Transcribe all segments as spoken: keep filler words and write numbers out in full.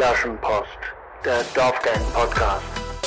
Flaschenpost, der Dorfgang Podcast.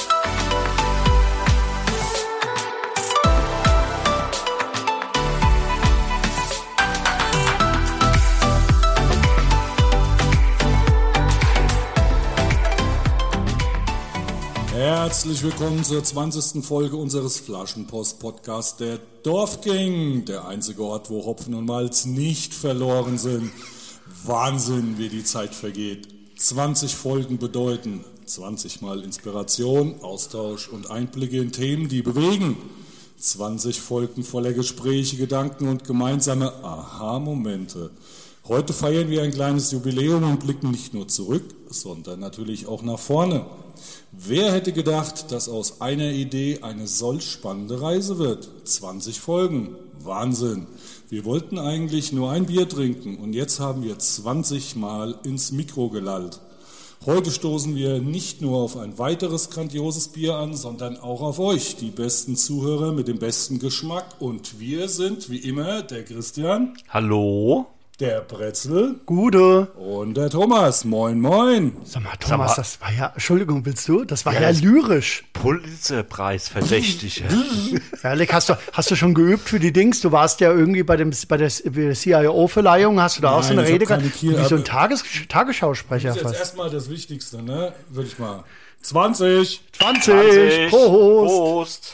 Herzlich willkommen zur zwanzigsten Folge unseres Flaschenpost-Podcasts der Dorfgang, der einzige Ort, wo Hopfen und Malz nicht verloren sind. Wahnsinn, wie die Zeit vergeht. zwanzig Folgen bedeuten zwanzig Mal Inspiration, Austausch und Einblicke in Themen, die bewegen. zwanzig Folgen voller Gespräche, Gedanken und gemeinsame Aha-Momente. Heute feiern wir ein kleines Jubiläum und blicken nicht nur zurück, sondern natürlich auch nach vorne. Wer hätte gedacht, dass aus einer Idee eine solch spannende Reise wird? zwanzig Folgen. Wahnsinn. Wir wollten eigentlich nur ein Bier trinken und jetzt haben wir zwanzig Mal ins Mikro gelallt. Heute stoßen wir nicht nur auf ein weiteres grandioses Bier an, sondern auch auf euch, die besten Zuhörer mit dem besten Geschmack. Und wir sind wie immer der Christian. Hallo. Der Brezel. Gute. Und der Thomas. Moin, moin. Sag mal, Thomas, Sag mal, das war ja, Entschuldigung, willst du? Das war Ja, ja, das- lyrisch. Pulitzerpreis verdächtige. Ehrlich, hast du, hast du schon geübt für die Dings? Du warst ja irgendwie bei, dem, bei der C I O-Verleihung, hast du da auch so Nein, eine ich Rede hab keine gehabt? Kiel- Wie so ein aber- Tages Tagesschausprecher Das ist jetzt fast. erstmal das Wichtigste, ne? Würde ich mal. zwanzig. zwanzig, Prost. Prost.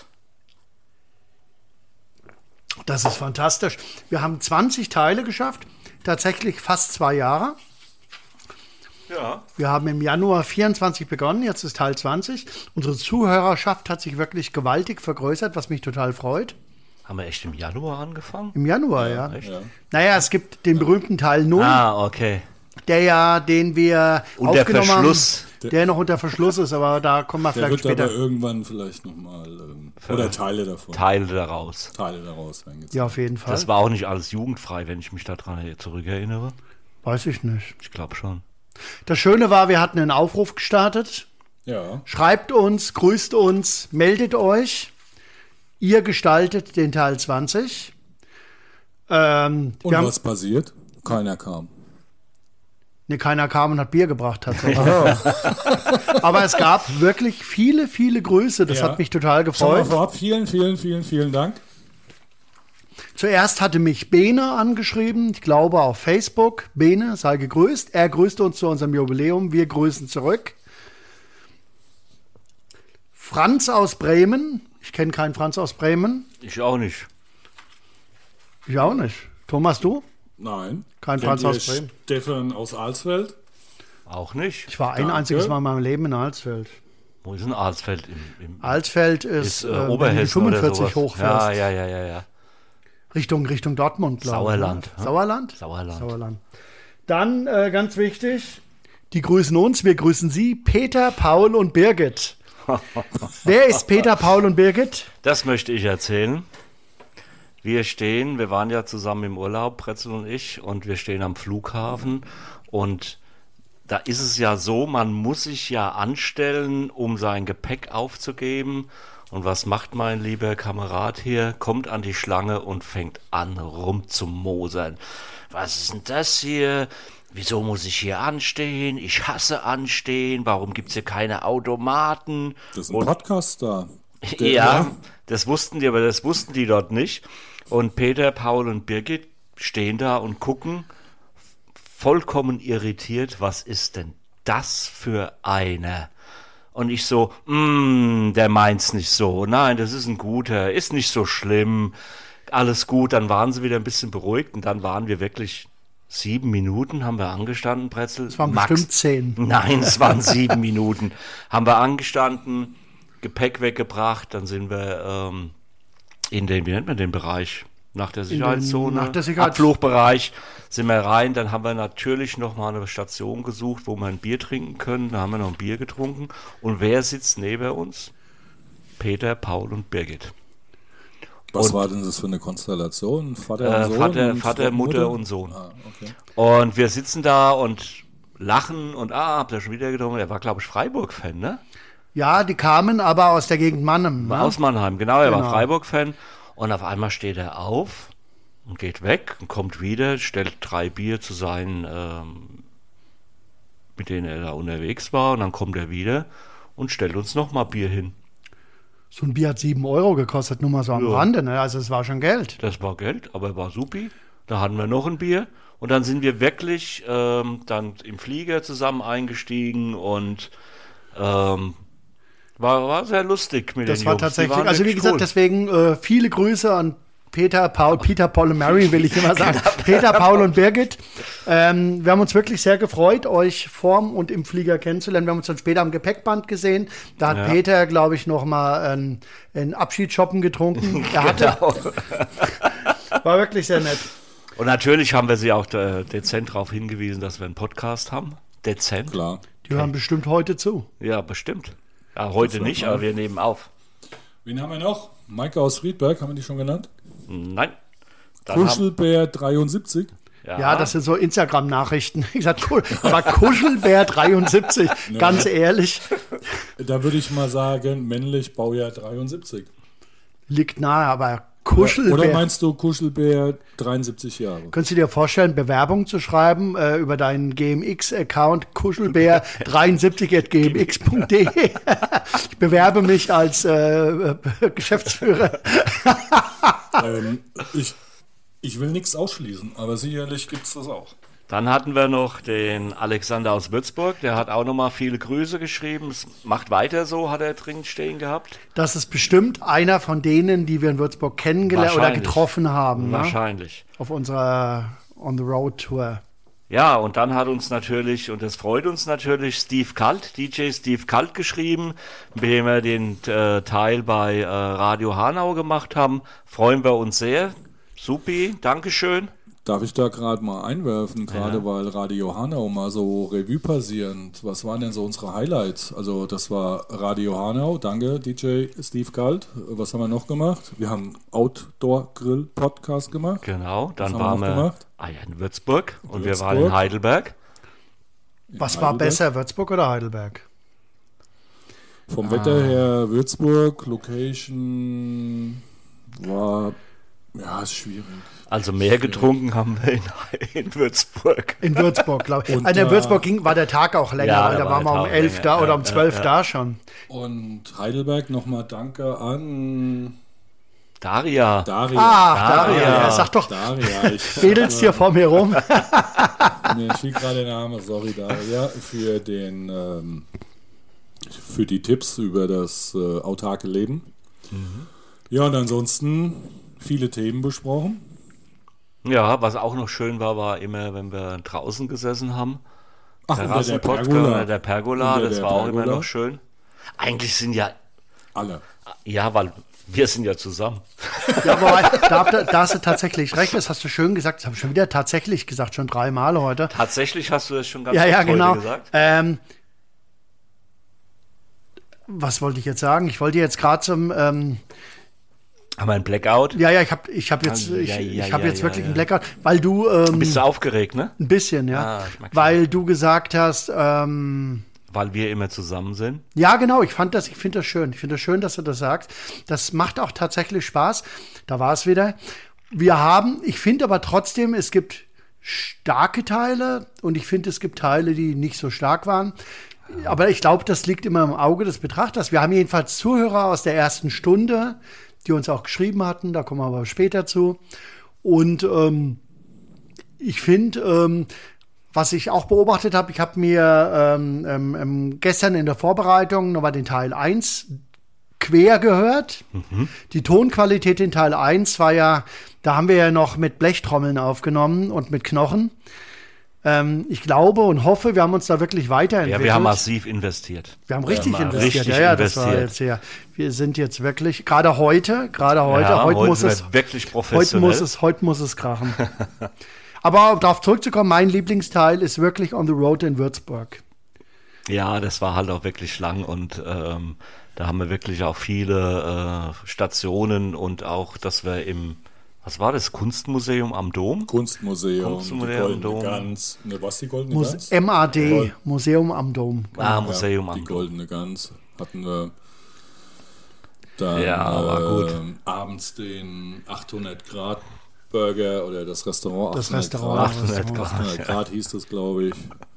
Das ist fantastisch. Wir haben zwanzig Teile geschafft, tatsächlich fast zwei Jahre. Ja. Wir haben im Januar vierundzwanzig begonnen, jetzt ist Teil zwanzig. Unsere Zuhörerschaft hat sich wirklich gewaltig vergrößert, was mich total freut. Haben wir echt im Januar angefangen? Im Januar, ja. Echt? Ja. Naja, es gibt den berühmten Teil null. Ah, okay. Der ja, den wir Unter aufgenommen Verschluss. haben, der noch unter Verschluss ist, aber da kommen wir Der vielleicht wird später. aber irgendwann vielleicht nochmal, ähm, oder Teile davon, Teile daraus. Teile daraus reingezogen. Ja, auf jeden Fall. Das war auch nicht alles jugendfrei, wenn ich mich daran zurückerinnere. Weiß ich nicht. Ich glaube schon. Das Schöne war, wir hatten einen Aufruf gestartet. Ja, Schreibt uns, grüßt uns, meldet euch. Ihr gestaltet den Teil zwanzig. Ähm, und wir haben, was passiert? Keiner kam. ne, keiner kam und hat Bier gebracht tatsächlich. Aber es gab wirklich viele, viele Grüße. Das Ja. hat mich total Schau mal gefreut. vorab, vielen, vielen, vielen, vielen Dank. Zuerst hatte mich Bene angeschrieben, ich glaube auf Facebook. Bene, sei gegrüßt. Er grüßte uns zu unserem Jubiläum, wir grüßen zurück. Franz aus Bremen, ich kenne keinen Franz aus Bremen. Ich auch nicht. Ich auch nicht. Thomas, du? Nein. Kein Kennt Franz ihr aus Bremen. Stefan aus Alsfeld. Auch nicht. Ich war ein Danke. einziges Mal in meinem Leben in Alsfeld. Wo ist denn Alsfeld? Im, im, Alsfeld ist, ist äh, äh, wenn du die Oberhessen oder fünfundvierzig sowas. hochfährst. Ja, ja, ja, ja, ja. Richtung, Richtung Dortmund, glaube ich. Sauerland, ne? hm? Sauerland? Sauerland. Sauerland. Dann, äh, ganz wichtig, die grüßen uns, wir grüßen Sie, Peter, Paul und Birgit. Wer ist Peter, Paul und Birgit? Das möchte ich erzählen. Wir stehen, wir waren ja zusammen im Urlaub, Pretzel und ich, und wir stehen am Flughafen und da ist es ja so, man muss sich ja anstellen, um sein Gepäck aufzugeben. Und was macht mein lieber Kamerad hier? Kommt an die Schlange und fängt an rumzumosern. Was ist denn das hier? Wieso muss ich hier anstehen? Ich hasse anstehen. Warum gibt es hier keine Automaten? Das ist ein Und- Podcast da. Der- ja, das wussten die, aber das wussten die dort nicht. Und Peter, Paul und Birgit stehen da und gucken vollkommen irritiert, was ist denn das für einer? Und ich so, mm, der meint's nicht so. Nein, das ist ein guter, ist nicht so schlimm. Alles gut, dann waren sie wieder ein bisschen beruhigt und dann waren wir wirklich sieben Minuten, haben wir angestanden, Pretzel. Es waren Max- bestimmt zehn. Nein, es waren sieben Minuten. Haben wir angestanden, Gepäck weggebracht, dann sind wir ähm, in den, wie nennt man den Bereich? Nach der Sicherheitszone, nach der Sicherheits- Abflugbereich sind wir rein. Dann haben wir natürlich noch mal eine Station gesucht, wo wir ein Bier trinken können. Da haben wir noch ein Bier getrunken. Und wer sitzt neben uns? Peter, Paul und Birgit. Was Und- war denn das für eine Konstellation? Vater Äh, und Sohn? Vater, und Vater, Mutter und Sohn. Ah, okay. Und wir sitzen da und lachen und ah, habt ihr schon wieder getrunken? Er war, glaube ich, Freiburg-Fan, ne? Ja, die kamen aber aus der Gegend Mannheim. Ne? Aus Mannheim, genau, er Genau. war Freiburg-Fan. Und auf einmal steht er auf und geht weg und kommt wieder, stellt drei Bier zu seinen ähm, mit denen er da unterwegs war. Und dann kommt er wieder und stellt uns nochmal Bier hin. So ein Bier hat sieben Euro gekostet, nur mal so am Ja. Rande, ne? Also es war schon Geld. Das war Geld, aber war supi. Da hatten wir noch ein Bier. Und dann sind wir wirklich ähm, dann im Flieger zusammen eingestiegen und ähm, war, war sehr lustig mit Das den war Jungs. Die tatsächlich, waren also wie wirklich gesagt, cool. deswegen äh, viele Grüße an Peter, Paul, Peter, Paul und Mary, will ich immer sagen. Peter, Paul und Birgit. Ähm, wir haben uns wirklich sehr gefreut, euch vorm und im Flieger kennenzulernen. Wir haben uns dann später am Gepäckband gesehen. Da hat Ja. Peter, glaube ich, noch mal ein, ein Abschiedsshoppen getrunken. Er hatte, Genau. war wirklich sehr nett. Und natürlich haben wir sie auch äh, dezent darauf hingewiesen, dass wir einen Podcast haben. Dezent. Klar. Die hören bestimmt heute zu. Ja, bestimmt. Ja, heute wird nicht, man. aber wir nehmen auf. Wen haben wir noch? Maike aus Friedberg, haben wir die schon genannt? Nein. Dann haben, Kuschelbär dreiundsiebzig. ja, Ja, das sind so Instagram-Nachrichten. Ich sag, cool, aber Kuschelbär dreiundsiebzig, ganz ehrlich, Da würde ich mal sagen, männlich, Baujahr dreiundsiebzig. liegt nahe, aber Oder Kuschelbär. meinst du Kuschelbär dreiundsiebzig Jahre? Könntest du dir vorstellen, Bewerbung zu schreiben äh, über deinen G M X-Account kuschelbär dreiundsiebzig at g m x punkt d e? Ich bewerbe mich als äh, Geschäftsführer. ähm, ich, ich will nichts ausschließen, aber sicherlich gibt es das auch. Dann hatten wir noch den Alexander aus Würzburg, der hat auch nochmal viele Grüße geschrieben. Es macht weiter so, hat er dringend stehen gehabt. Das ist bestimmt einer von denen, die wir in Würzburg kennengelernt oder Wahrscheinlich. getroffen haben. Ne? Wahrscheinlich. Auf unserer On-the-Road-Tour. Ja, und dann hat uns natürlich, und das freut uns natürlich, Steve Kalt, D J Steve Kalt geschrieben, mit dem wir den äh, Teil bei äh, Radio Hanau gemacht haben. Freuen wir uns sehr. Supi, Dankeschön. Darf ich da gerade mal einwerfen, gerade weil Radio Hanau mal so Revue passierend. Was waren denn so unsere Highlights? Also das war Radio Hanau, danke D J Steve Kalt. Was haben wir noch gemacht? Wir haben Outdoor-Grill-Podcast gemacht. Genau, dann haben wir waren noch wir gemacht? ah ja, in Würzburg und wir Würzburg. waren in Heidelberg. Was war Heidelberg. besser, Würzburg oder Heidelberg? Vom Wetter her Würzburg, Location war, ja, ist schwierig. Also mehr getrunken haben wir in, in Würzburg. In Würzburg, glaube ich. Und, Also in äh, Würzburg ging, war der Tag auch länger, Ja, weil da da war waren wir der um Tag elf länger. da oder Ja, um zwölf ja, da schon. Und Heidelberg nochmal danke an Daria. Daria. Ah, Daria. Daria. Ja, sag doch, Daria, ich wedelst hier vor mir rum. mir fiel gerade der Name, sorry Daria, für den ähm, für die Tipps über das äh, autarke Leben. Ja, und ansonsten viele Themen besprochen. Ja, was auch noch schön war, war immer, wenn wir draußen gesessen haben. Ach, unter der Terrassenpodcast, Pergola. unter der Pergola, Unter das der war auch Pergola. immer noch schön. Eigentlich sind ja, Alle. ja, weil wir sind ja zusammen. Ja, aber da, da, da hast du tatsächlich recht, das hast du schön gesagt, das habe ich schon wieder tatsächlich gesagt, schon dreimal heute. Tatsächlich hast du das schon ganz Ja, ja, oft heute genau. gesagt. Ähm, was wollte ich jetzt sagen? Ich wollte jetzt gerade zum, ähm, Haben wir einen Blackout? ja, ja, ich habe ich hab jetzt, Ah, ich, ja, ja, ich hab ja, jetzt ja, wirklich ja. einen Blackout, weil du, ähm, Bist du aufgeregt, ne? ein bisschen, ja, Ah, ich merk schon. weil du gesagt hast, ähm, Weil wir immer zusammen sind. ja, genau, ich fand das, ich finde das schön. Ich finde das schön, dass du das sagst. Das macht auch tatsächlich Spaß. Da war es wieder. Wir haben, ich finde aber trotzdem, es gibt starke Teile und ich finde, es gibt Teile, die nicht so stark waren. Aber ich glaube, das liegt immer im Auge des Betrachters. Wir haben jedenfalls Zuhörer aus der ersten Stunde, die uns auch geschrieben hatten. Da kommen wir aber später zu. Und ähm, ich finde, ähm, was ich auch beobachtet habe, ich habe mir ähm, ähm, gestern in der Vorbereitung nochmal den Teil eins quer gehört. Mhm. Die Tonqualität in Teil eins war ja, da haben wir ja noch mit Blechtrommeln aufgenommen und mit Knochen. Ähm, ich glaube und hoffe, wir haben uns da wirklich weiterentwickelt. Ja, wir haben massiv investiert. Wir haben richtig Ja, investiert. richtig ja, ja, das war investiert. jetzt ja. Wir sind jetzt wirklich, gerade heute, gerade heute, Ja, heute, heute muss sind es wir wirklich heute professionell. muss es, heute muss es krachen. Aber um darauf zurückzukommen, mein Lieblingsteil ist wirklich On the Road in Würzburg. Ja, das war halt auch wirklich lang und ähm, da haben wir wirklich auch viele äh, Stationen und auch, dass wir im, was war das, Kunstmuseum am Dom? Kunstmuseum, Kunstmuseum, die Goldene Dom. Gans. Ne, was die Goldene Mus Gans? M A D, Gold- Museum am Dom. Ah, Museum ja, am Die Dom. Goldene Gans hatten wir. Dann Ja, war gut. ähm, abends den achthundert Grad Burger oder das Restaurant Das achthundert Restaurant. Grad. Restaurant. achthundert Grad hieß das, glaube ich.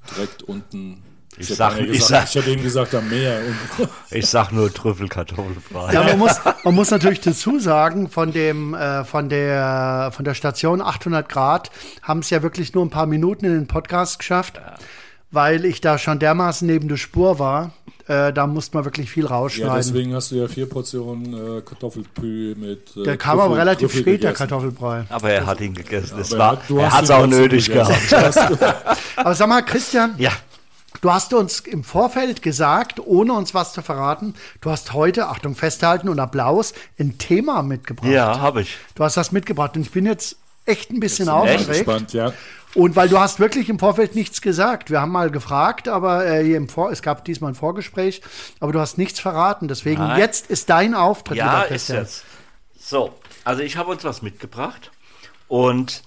direkt unten. Ich hätte sag- ja ich gesagt, sag- ich hätte Ihnen gesagt, am Meer. Und Ich sag nur Trüffelkartoffelbrei. Ja, man muss, man muss natürlich dazu sagen, von dem, äh, von der, von der Station achthundert Grad haben es ja wirklich nur ein paar Minuten in den Podcast geschafft, weil ich da schon dermaßen neben der Spur war. Äh, da musste man wirklich viel ja, rausschneiden. deswegen hast du ja vier Portionen äh, Kartoffelpü mit. Äh, der kam aber Trüffel- relativ Trüffel spät, der gegessen. Kartoffelbrei. Aber er hat ihn gegessen. Das Aber war, er- du er hast hat es ihn auch trotzdem nötig gegessen. gehabt. Aber sag mal, Christian, Ja, du hast uns im Vorfeld gesagt, ohne uns was zu verraten, du hast heute, Achtung, festhalten und Applaus, ein Thema mitgebracht. ja, habe ich. Du hast das mitgebracht und ich bin jetzt echt ein bisschen Echt aufgeregt. gespannt, ja. Und weil du hast wirklich im Vorfeld nichts gesagt. Wir haben mal gefragt, aber äh, hier im Vor es gab diesmal ein Vorgespräch, aber du hast nichts verraten. Deswegen, Nein. jetzt ist dein Auftritt. Ja, lieber ist Christian. jetzt. So, also ich habe uns was mitgebracht und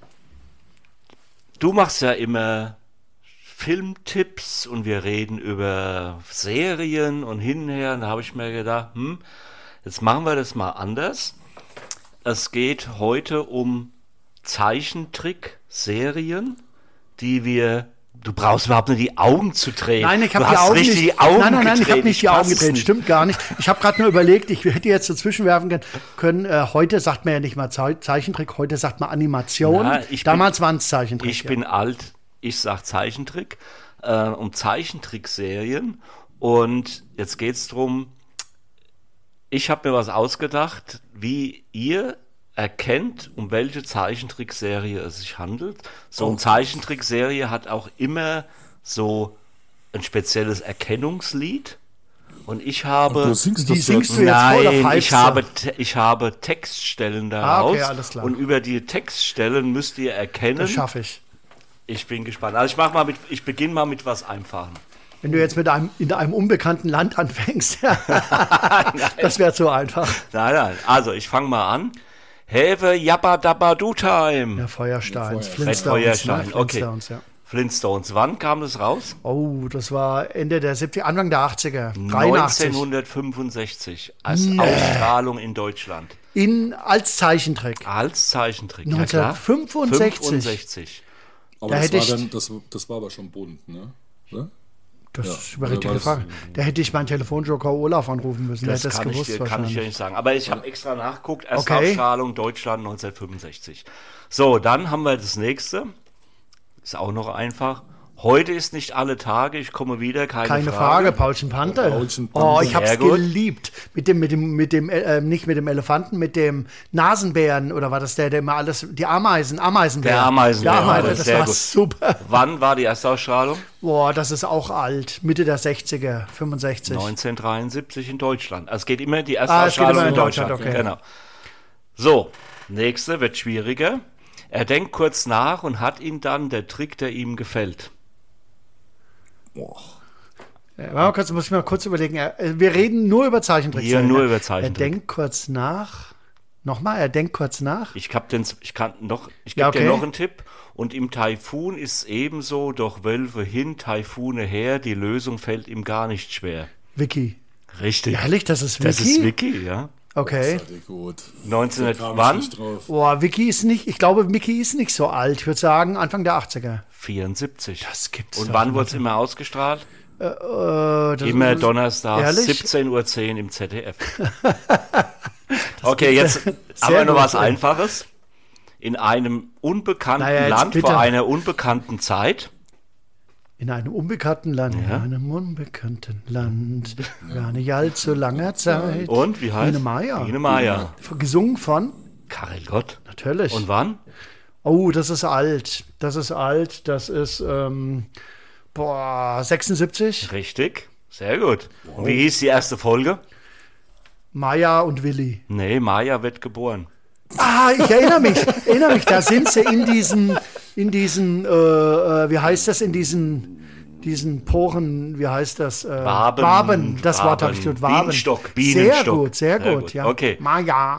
du machst ja immer Filmtipps und wir reden über Serien und hinher. Und da habe ich mir gedacht, hm, jetzt machen wir das mal anders. Es geht heute um Zeichentrick-Serien, die wir. Du brauchst überhaupt nicht die Augen zu drehen. Nein, ich habe du die hast Augen richtig nicht. die Augen nein, nein, nein, ich habe gedreht. nicht die Augen fass es gedreht. nicht. Stimmt gar nicht. Ich habe gerade nur überlegt, ich hätte jetzt dazwischen werfen können. können äh, heute sagt man ja nicht mal Ze Zeichentrick, heute sagt man Animation. Na, ich bin- Damals waren es Zeichentrick. Ich ja. bin alt, ich sag Zeichentrick, äh, um Zeichentrickserien. Und jetzt geht's drum. Ich habe mir was ausgedacht, wie ihr erkennt, um welche Zeichentrickserie es sich handelt. So eine Zeichentrickserie hat auch immer so ein spezielles Erkennungslied. Und ich habe. Du singst Die das singst jetzt. du jetzt vor oder Nein, pfeifst ich du? habe, te- ich habe Textstellen daraus. Ah, okay, alles klar. Und über die Textstellen müsst ihr erkennen. Das schaffe ich. Ich bin gespannt. Also ich mach mal mit, ich beginne mal mit was Einfachem. Wenn du jetzt mit einem in einem unbekannten Land anfängst, das wäre zu einfach. Nein, nein. Also ich fange mal an. Have Yappa Dabba Do Time. Der Feuerstein, Feuer- Flintstones. Feuerstein, ne? okay. Flintstones, ja. Flintstones. Wann kam das raus? Oh, das war Ende der siebziger, Anfang der achtziger, dreiundachtzig. neunzehnhundertfünfundsechzig. Als Ausstrahlung in Deutschland. In, als Zeichentrick. Als Zeichentrick. Ja, klar. neunzehnhundertfünfundsechzig. fünfundsechzig. Aber Da das hätte war, ich- dann, das, das war aber schon bunt, ne? Oder? Das Ja, ist eine oder berechtigte war das- Frage. Da hätte ich meinen Telefonjoker Olaf anrufen müssen. Das, der hätte kann, das ich gewusst dir, kann ich wahrscheinlich. dir nicht sagen. Aber ich habe extra nachgeguckt. Erste Okay. Ausstrahlung Deutschland neunzehnhundertfünfundsechzig. So, dann haben wir das nächste. Ist auch noch einfach. Heute ist nicht alle Tage, ich komme wieder, keine, Keine Frage, Frage. Paulchen Panther. Paulchen Oh, Panther. ich hab's Sehr gut. geliebt. Mit dem, mit dem, mit dem, äh, nicht mit dem Elefanten, mit dem Nasenbären oder war das der, der immer alles, die Ameisen, Ameisenbären. Der Ameisenbär, Der Ameisen, ja, das sehr war gut. super. Wann war die erste Ausstrahlung? Boah, das ist auch alt. Mitte der sechziger, fünfundsechzig. neunzehnhundertdreiundsiebzig in Deutschland. Also es geht immer die erste Ah, es geht Ausstrahlung immer in in Deutschland. Deutschland, okay. Genau. So, nächste wird schwieriger. Er denkt kurz nach und hat ihn dann der Trick, der ihm gefällt. Boah. Ja, mal kurz, muss ich mal kurz überlegen. Er- äh, Wir reden nur über Zeichentrick. Hier nur über Zeichentrick. Er denkt kurz nach. Nochmal, er denkt kurz nach. Ich hab den, ich kann noch, ich gebe Ja, okay. dir noch einen Tipp. Und im Taifun ist ebenso, doch Wölfe hin, Taifune her, die Lösung fällt ihm gar nicht schwer. Vicky. Richtig. Ehrlich, das ist Vicky? Das ist Wiki, ja. Okay. Seid ihr gut. neunzehnhundert Da kam ich wann? nicht drauf. Boah, Vicky ist nicht, ich glaube, Vicky ist nicht so alt. Ich würde sagen, Anfang der achtziger. vierundsiebzig. Das gibt's Und doch wann nicht. wurde es immer ausgestrahlt? Äh, das Immer ist- Donnerstag, Ehrlich? siebzehn Uhr zehn im Z D F. Okay, jetzt Sehr haben wir noch gut, was ja. Einfaches. In einem unbekannten Naja, jetzt Land bitte. vor einer unbekannten Zeit. In einem unbekannten Land, Ja. in einem unbekannten Land, gar nicht allzu langer Zeit. Und wie heißt? Biene Maya. Biene Maya. Gesungen von? Karel Gott. Natürlich. Und wann? Oh, das ist alt. Das ist alt. Das ist, ähm, boah, sechsundsiebzig. Richtig. Sehr gut. Und wie hieß die erste Folge? Maya und Willi. Nee, Maya wird geboren. Ah, ich erinnere mich, erinnere mich, da sind sie in diesen, in diesen, äh, äh, wie heißt das, in diesen, diesen Poren, wie heißt das? Äh, Waben. Waben, das Wort Waben. habe ich gehört, Waben. Bienenstock, Sehr Bienenstock. gut, sehr, Sehr gut, gut. ja. Okay. Maya.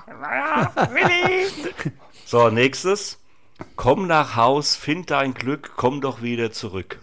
So, nächstes. Komm nach Haus, find dein Glück, komm doch wieder zurück.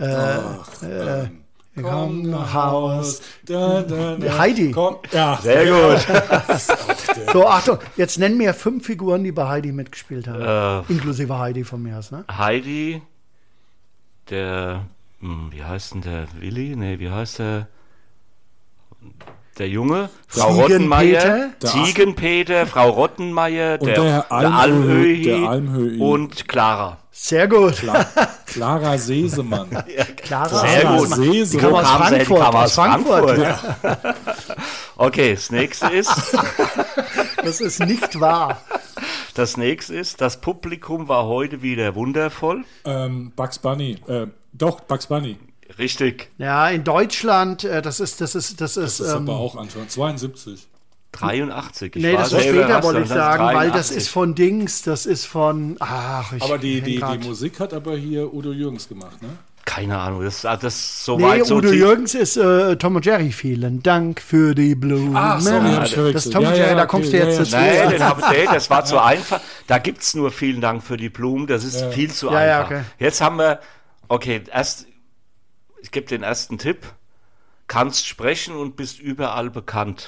Komm nach Haus. Da, da, da. Heidi. Komm. Ja. Sehr gut. So, Achtung, jetzt nenn mir fünf Figuren, die bei Heidi mitgespielt haben. Äh. Inklusive Heidi von mir aus, ne? Heidi, der hm, wie heißt denn der Willi? Nee, wie heißt der? Der Junge, Frau Rottenmeier, Ziegenpeter. Ziegenpeter, Frau Rottenmeier, Und der, der der Almhö- Almhöhi der Almhöhi. und Clara. Sehr gut. Klar, Clara Sesemann. Clara Sehr Clara gut. Sesemann. Die kam aus kam sie? Die Frankfurt. kam aus Aus Frankfurt. Frankfurt. Okay, das nächste ist, Das ist nicht wahr. das nächste ist, das Publikum war heute wieder wundervoll. ähm, Bugs Bunny. Äh, doch, Bugs Bunny. Richtig, Ja, in Deutschland, äh, das ist, das ist, das ist, Das ist ähm, aber auch anschauen. zweiundsiebzig. dreiundachtzig. Ich nee, das ist selber später, was, wollte ich das ist sagen, weil das dreiundachtzig. ist von Dings, das ist von, ach, ich Aber die, häng die, grad. die Musik hat aber hier Udo Jürgens gemacht, ne? Keine Ahnung, das, das ist so Nee, weit so Udo tief. Jürgens ist äh, Tom und Jerry. Vielen Dank für die Blumen. Ah, sorry, hab ich das verwechselt. ist Tom und Ja, Jerry, ja, da okay, kommst du ja, jetzt ja. dazu. Nee, den hab, nee, das war zu einfach. Da gibt es nur vielen Dank für die Blumen. Das ist viel zu Ja, ja, einfach. okay. Jetzt haben wir, okay, erst, ich gebe den ersten Tipp. Kannst sprechen und bist überall bekannt.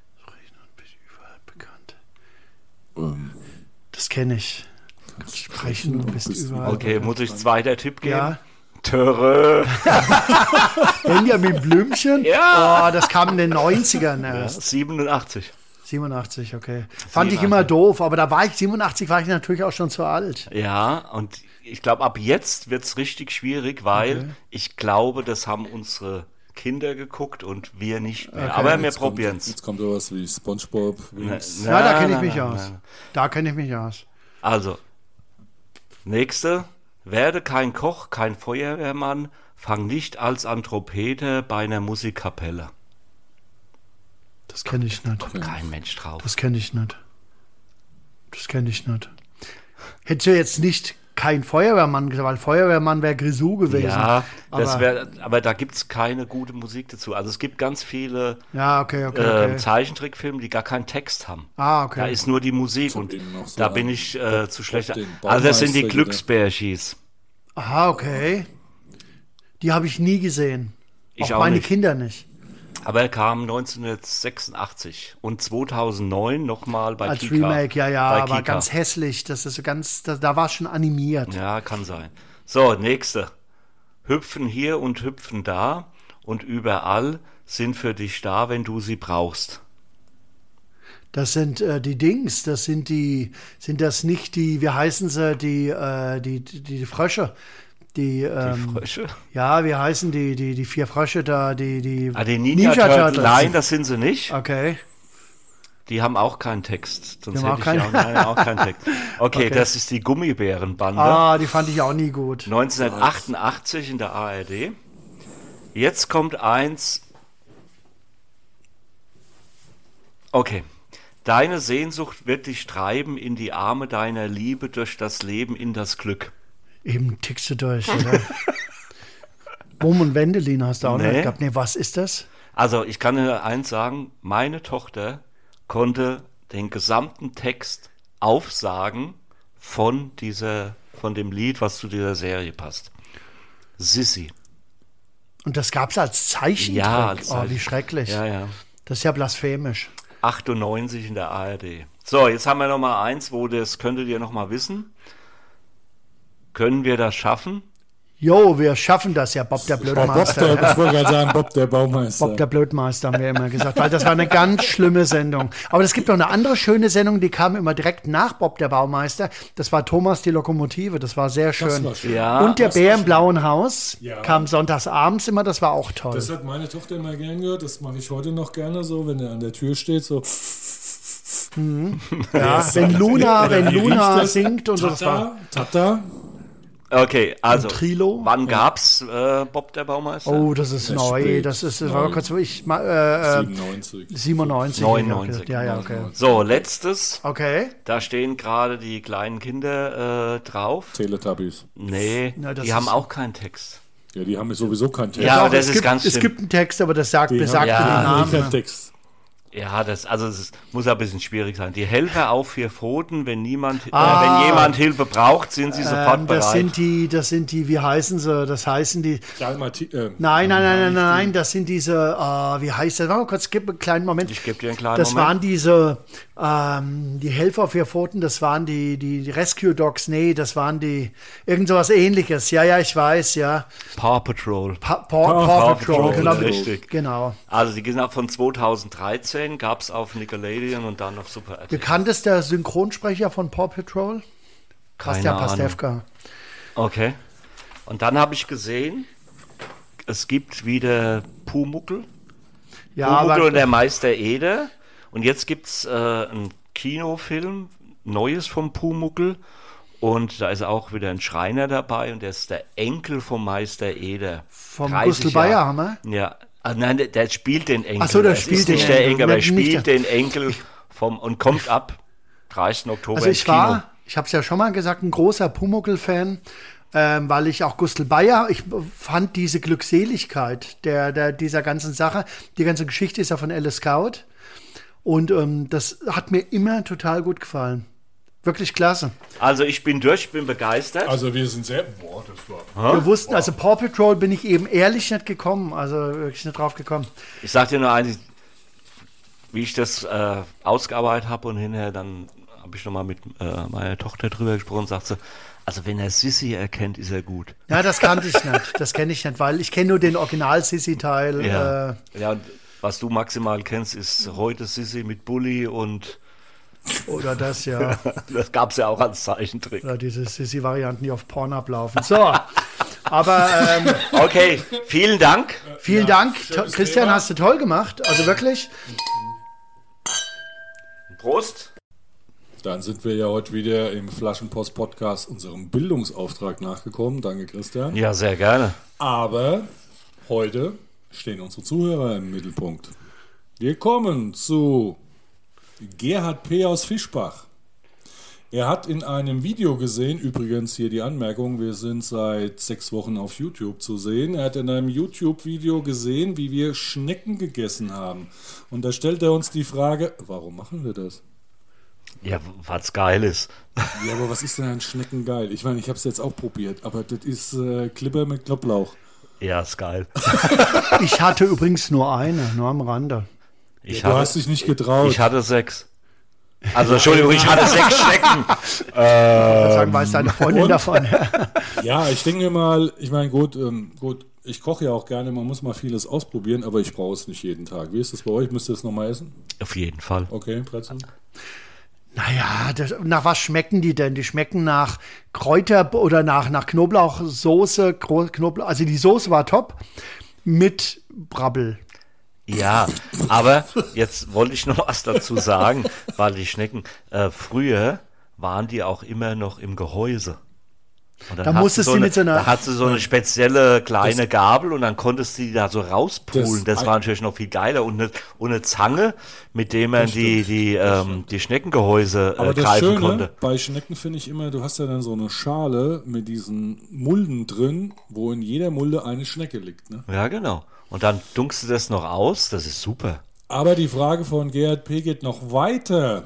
Bekannt. Das kenne ich. Sprechen, du bist überall. Okay, muss ich zweiter Tipp geben? Ja. Töre. Benjamin Blümchen? Ja. Oh, das kam in den neunzigern erst. siebenundachtzig. siebenundachtzig, okay. Fand ich siebenundachtzig. immer doof, aber da war ich, siebenundachtzig war ich natürlich auch schon zu alt. Ja, und ich glaube, ab jetzt wird es richtig schwierig, weil Okay. ich glaube, das haben unsere Kinder geguckt und wir nicht mehr. Okay. Aber wir Jetzt kommt- probieren es. Jetzt kommt sowas wie Spongebob. Wings. Ja, da kenne ich nein, mich nein, aus. nein. Da kenne ich mich aus. Also, nächste. Werde kein Koch, kein Feuerwehrmann, fang nicht als Anthropeter bei einer Musikkapelle. Das kenne ich nicht. Kein Mensch drauf. Das kenne ich nicht. Das kenne ich nicht. Hättest du jetzt nicht kein Feuerwehrmann gesagt, weil Feuerwehrmann wäre Grisou gewesen. Ja, das aber, wär, aber da gibt es keine gute Musik dazu. Also es gibt ganz viele ja, okay, okay, äh, okay. Zeichentrickfilme, die gar keinen Text haben. Ah, Da okay. ist nur die Musik Von und denen noch so da ein bin ich äh, zu schlecht. den Also das sind die Baumeister wieder. Glücksbärschis. Aha, okay. Die habe ich nie gesehen. Ich auch auch meine nicht. Kinder nicht. Aber er kam neunzehnhundertsechsundachtzig und zweitausendneun nochmal bei Als Kika. Remake, ja, ja, bei aber Kika. ganz hässlich. Das ist so ganz, da, da war es schon animiert. Ja, kann sein. So, nächste. Hüpfen hier und hüpfen da und überall sind für dich da, wenn du sie brauchst. Das sind äh, die Dings, das sind die, sind das nicht die, wie heißen sie, die, äh, die, die, die Frösche. Die, Die ähm, Frösche. ja, wie heißen die, die, die vier Frösche da, die, die Ah, die Ninja, Turtles. Nein, das sind sie nicht. Okay. Die haben auch keinen Text. Sonst Die haben hätte auch ich keinen- auch, nein, auch keinen Text. Okay, Okay. das ist die Gummibärenbande. Ah, die fand ich auch nie gut. neunzehnhundertachtundachtzig in der A R D. Jetzt kommt eins. Okay. Deine Sehnsucht wird dich treiben in die Arme deiner Liebe durch das Leben in das Glück. Eben tickst du durch, oder? Bohm und Wendelin hast du auch Nee. nicht gehabt. Nee, was ist das? Also, ich kann dir eins sagen, meine Tochter konnte den gesamten Text aufsagen von dieser, von dem Lied, was zu dieser Serie passt. Sissi. Und das gab es als Zeichentrick. Ja, als Oh, wie Zeichen- schrecklich. Ja, ja. Das ist ja blasphemisch. achtundneunzig in der A R D. So, jetzt haben wir noch mal eins, wo das könntet ihr noch mal wissen. Können wir das schaffen? Jo, wir schaffen das ja, Bob der Oh, Bob Blödmeister. der, ich wollte gerade sagen, Bob der Baumeister. Bob der Blödmeister haben wir immer gesagt, weil das war eine ganz schlimme Sendung. Aber es gibt noch eine andere schöne Sendung, die kam immer direkt nach Bob der Baumeister. Das war Thomas die Lokomotive, das war sehr schön. Das war schön. Ja. Und der das war Bär im schön. blauen Haus Ja. kam sonntags abends immer, das war auch toll. Das hat meine Tochter immer gern gehört. Das mache ich heute noch gerne so, wenn er an der Tür steht. So. Ja, wenn Luna, Oder wenn wie riecht Luna das? singt und so, das war Tata, Tata. Okay, also, Trilo. wann gab's äh, Bob der Baumeister? Oh, das ist Sehr neu. spät. Das ist, das Neu. war kurz, wo ich mal, äh, äh, siebenundneunzig. siebenundneunzig. neunundneunzig. Ja, ja, okay. So, letztes. Okay. Da stehen gerade die kleinen Kinder äh, drauf. Teletubbies. Nee, Na, das die haben ist- auch keinen Text. Ja, die haben sowieso keinen Text. Ja, aber Doch, das es ist gibt, ganz Es schlimm. gibt einen Text, aber das sagt, die besagt ja, den haben Namen. keinen Text. Ja, das, also es muss ein bisschen schwierig sein. Die Helfer auf vier Pfoten, wenn niemand, Ah. äh, wenn jemand Hilfe braucht, sind sie sofort Ähm, bereit. das sind die, das sind die, wie heißen sie? Das heißen die. Dalmati äh, Nein, nein, nein, nein, nein, das sind diese, äh, wie heißt das? Warte mal kurz, gib einen kleinen Moment. Ich gebe dir einen kleinen Das Moment. waren diese, ähm, die Helfer auf vier Pfoten, das waren die, die, die Rescue Dogs, nee, das waren die, irgend sowas ähnliches. Ja, ja, ich weiß, ja. Paw Patrol. Pa Paw, Paw Patrol, Patrol, genau. richtig. Genau. Also die sind auch von zweitausenddreizehn, gab es auf Nickelodeon und dann auf Super R T L. Bekanntester Synchronsprecher von Paw Patrol? Christian Ahnung. Pastewka. Okay. Und dann habe ich gesehen, es gibt wieder Pumuckl. Ja, Pumuckl aber und der Meister Eder. Und jetzt gibt es äh, einen Kinofilm, Neues vom Pumuckl. Und da ist auch wieder ein Schreiner dabei und der ist der Enkel vom Meister Eder. vom dreißig Gustl Jahre. Bayer, haben wir? Ja. Ah, nein, der, der spielt den Enkel. Ach so, der Es spielt ist den nicht der Enkel. Enkel, aber er Nicht- nicht spielt der- den Enkel vom und kommt ab dreißigsten Oktober Also ins ich Kino. war, ich habe es ja schon mal gesagt, ein großer Pumuckl-Fan, ähm, weil ich auch Gustl Bayer, ich fand diese Glückseligkeit der, der, dieser ganzen Sache, die ganze Geschichte ist ja von Alice Scout und ähm, das hat mir immer total gut gefallen. Wirklich klasse. Also ich bin durch, ich bin begeistert. Also wir sind sehr. Boah, das war. Wir wussten, also Paw Patrol bin ich eben ehrlich nicht gekommen, also wirklich nicht drauf gekommen. Ich sag dir nur eins, wie ich das äh, ausgearbeitet habe und hinterher dann habe ich nochmal mit äh, meiner Tochter drüber gesprochen und sagt sie, also wenn er Sissy erkennt, ist er gut. Ja, das kannte ich nicht, das kenne ich nicht, weil ich kenne nur den Original-Sissy-Teil. Ja. Äh, ja, und was du maximal kennst, ist heute Sissy mit Bully und oder das, ja. das gab es ja auch als Zeichentrick. Oder diese Sissy-Varianten, die auf Pornhub laufen. So, aber ähm, Okay, vielen Dank. vielen Dank. To- Christian, Thema. hast du toll gemacht. Also wirklich. Prost. Dann sind wir ja heute wieder im Flaschenpost-Podcast unserem Bildungsauftrag nachgekommen. Danke, Christian. Ja, sehr gerne. Aber heute stehen unsere Zuhörer im Mittelpunkt. Wir kommen zu Gerhard P. aus Fischbach. Er hat in einem Video gesehen, übrigens hier die Anmerkung, wir sind seit sechs Wochen auf YouTube zu sehen. Er hat in einem YouTube-Video gesehen, wie wir Schnecken gegessen haben. Und da stellt er uns die Frage, warum machen wir das? Ja, was geil ist. Ja, aber was ist denn an Schnecken geil? Ich meine, ich habe es jetzt auch probiert, aber das ist äh, Klipper mit Knoblauch. Ja, ist geil. Ich hatte übrigens nur eine, nur am Rande. Ich Du hatte, hast dich nicht getraut. ich hatte sechs. Also, Entschuldigung, ich hatte sechs Schnecken. Ich würde sagen, weiß deine Freundin und? davon. Ja, ich denke mir mal, ich meine, gut, ähm, gut, ich koche ja auch gerne, man muss mal vieles ausprobieren, aber ich brauche es nicht jeden Tag. Wie ist das bei euch? Müsst ihr es nochmal essen? Auf jeden Fall. Okay, Brezel? Naja, das, nach was schmecken die denn? Die schmecken nach Kräuter oder nach, nach Knoblauchsoße. Kro- Knoblauch, also die Soße war top mit Brabbel. Ja, aber jetzt wollte ich noch was dazu sagen, weil die Schnecken, äh, früher waren die auch immer noch im Gehäuse. Und dann Da hast musstest du du eine, mit so einer- Da hast du so eine spezielle kleine Gabel und dann konntest du die da so rauspulen. Das- Das, war natürlich noch viel geiler. Und eine, und eine Zange, mit der man die, die, ähm, die Schneckengehäuse Aber äh, das greifen Schöne konnte. bei Schnecken finde ich immer, du hast ja dann so eine Schale mit diesen Mulden drin, wo in jeder Mulde eine Schnecke liegt. Ne? Ja, genau. Und dann dunkst du das noch aus. Das ist super. Aber die Frage von Gerhard P. geht noch weiter.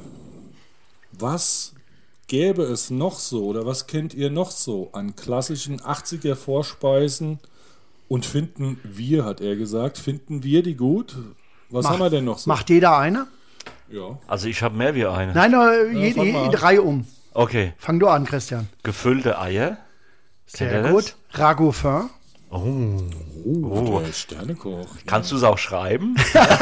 Was gäbe es noch so oder was kennt ihr noch so an klassischen achtziger Vorspeisen und finden wir, hat er gesagt, finden wir die gut? Was haben wir denn noch so? Macht jeder eine? Ja. Also ich habe mehr wie eine. Nein, äh, je, fang je, mal an. drei um. Okay. Fang du an, Christian. Gefüllte Eier. Kennt Sehr ihr das? gut. Ragout fin. Oh, der Sternekoch. Kannst du es auch schreiben?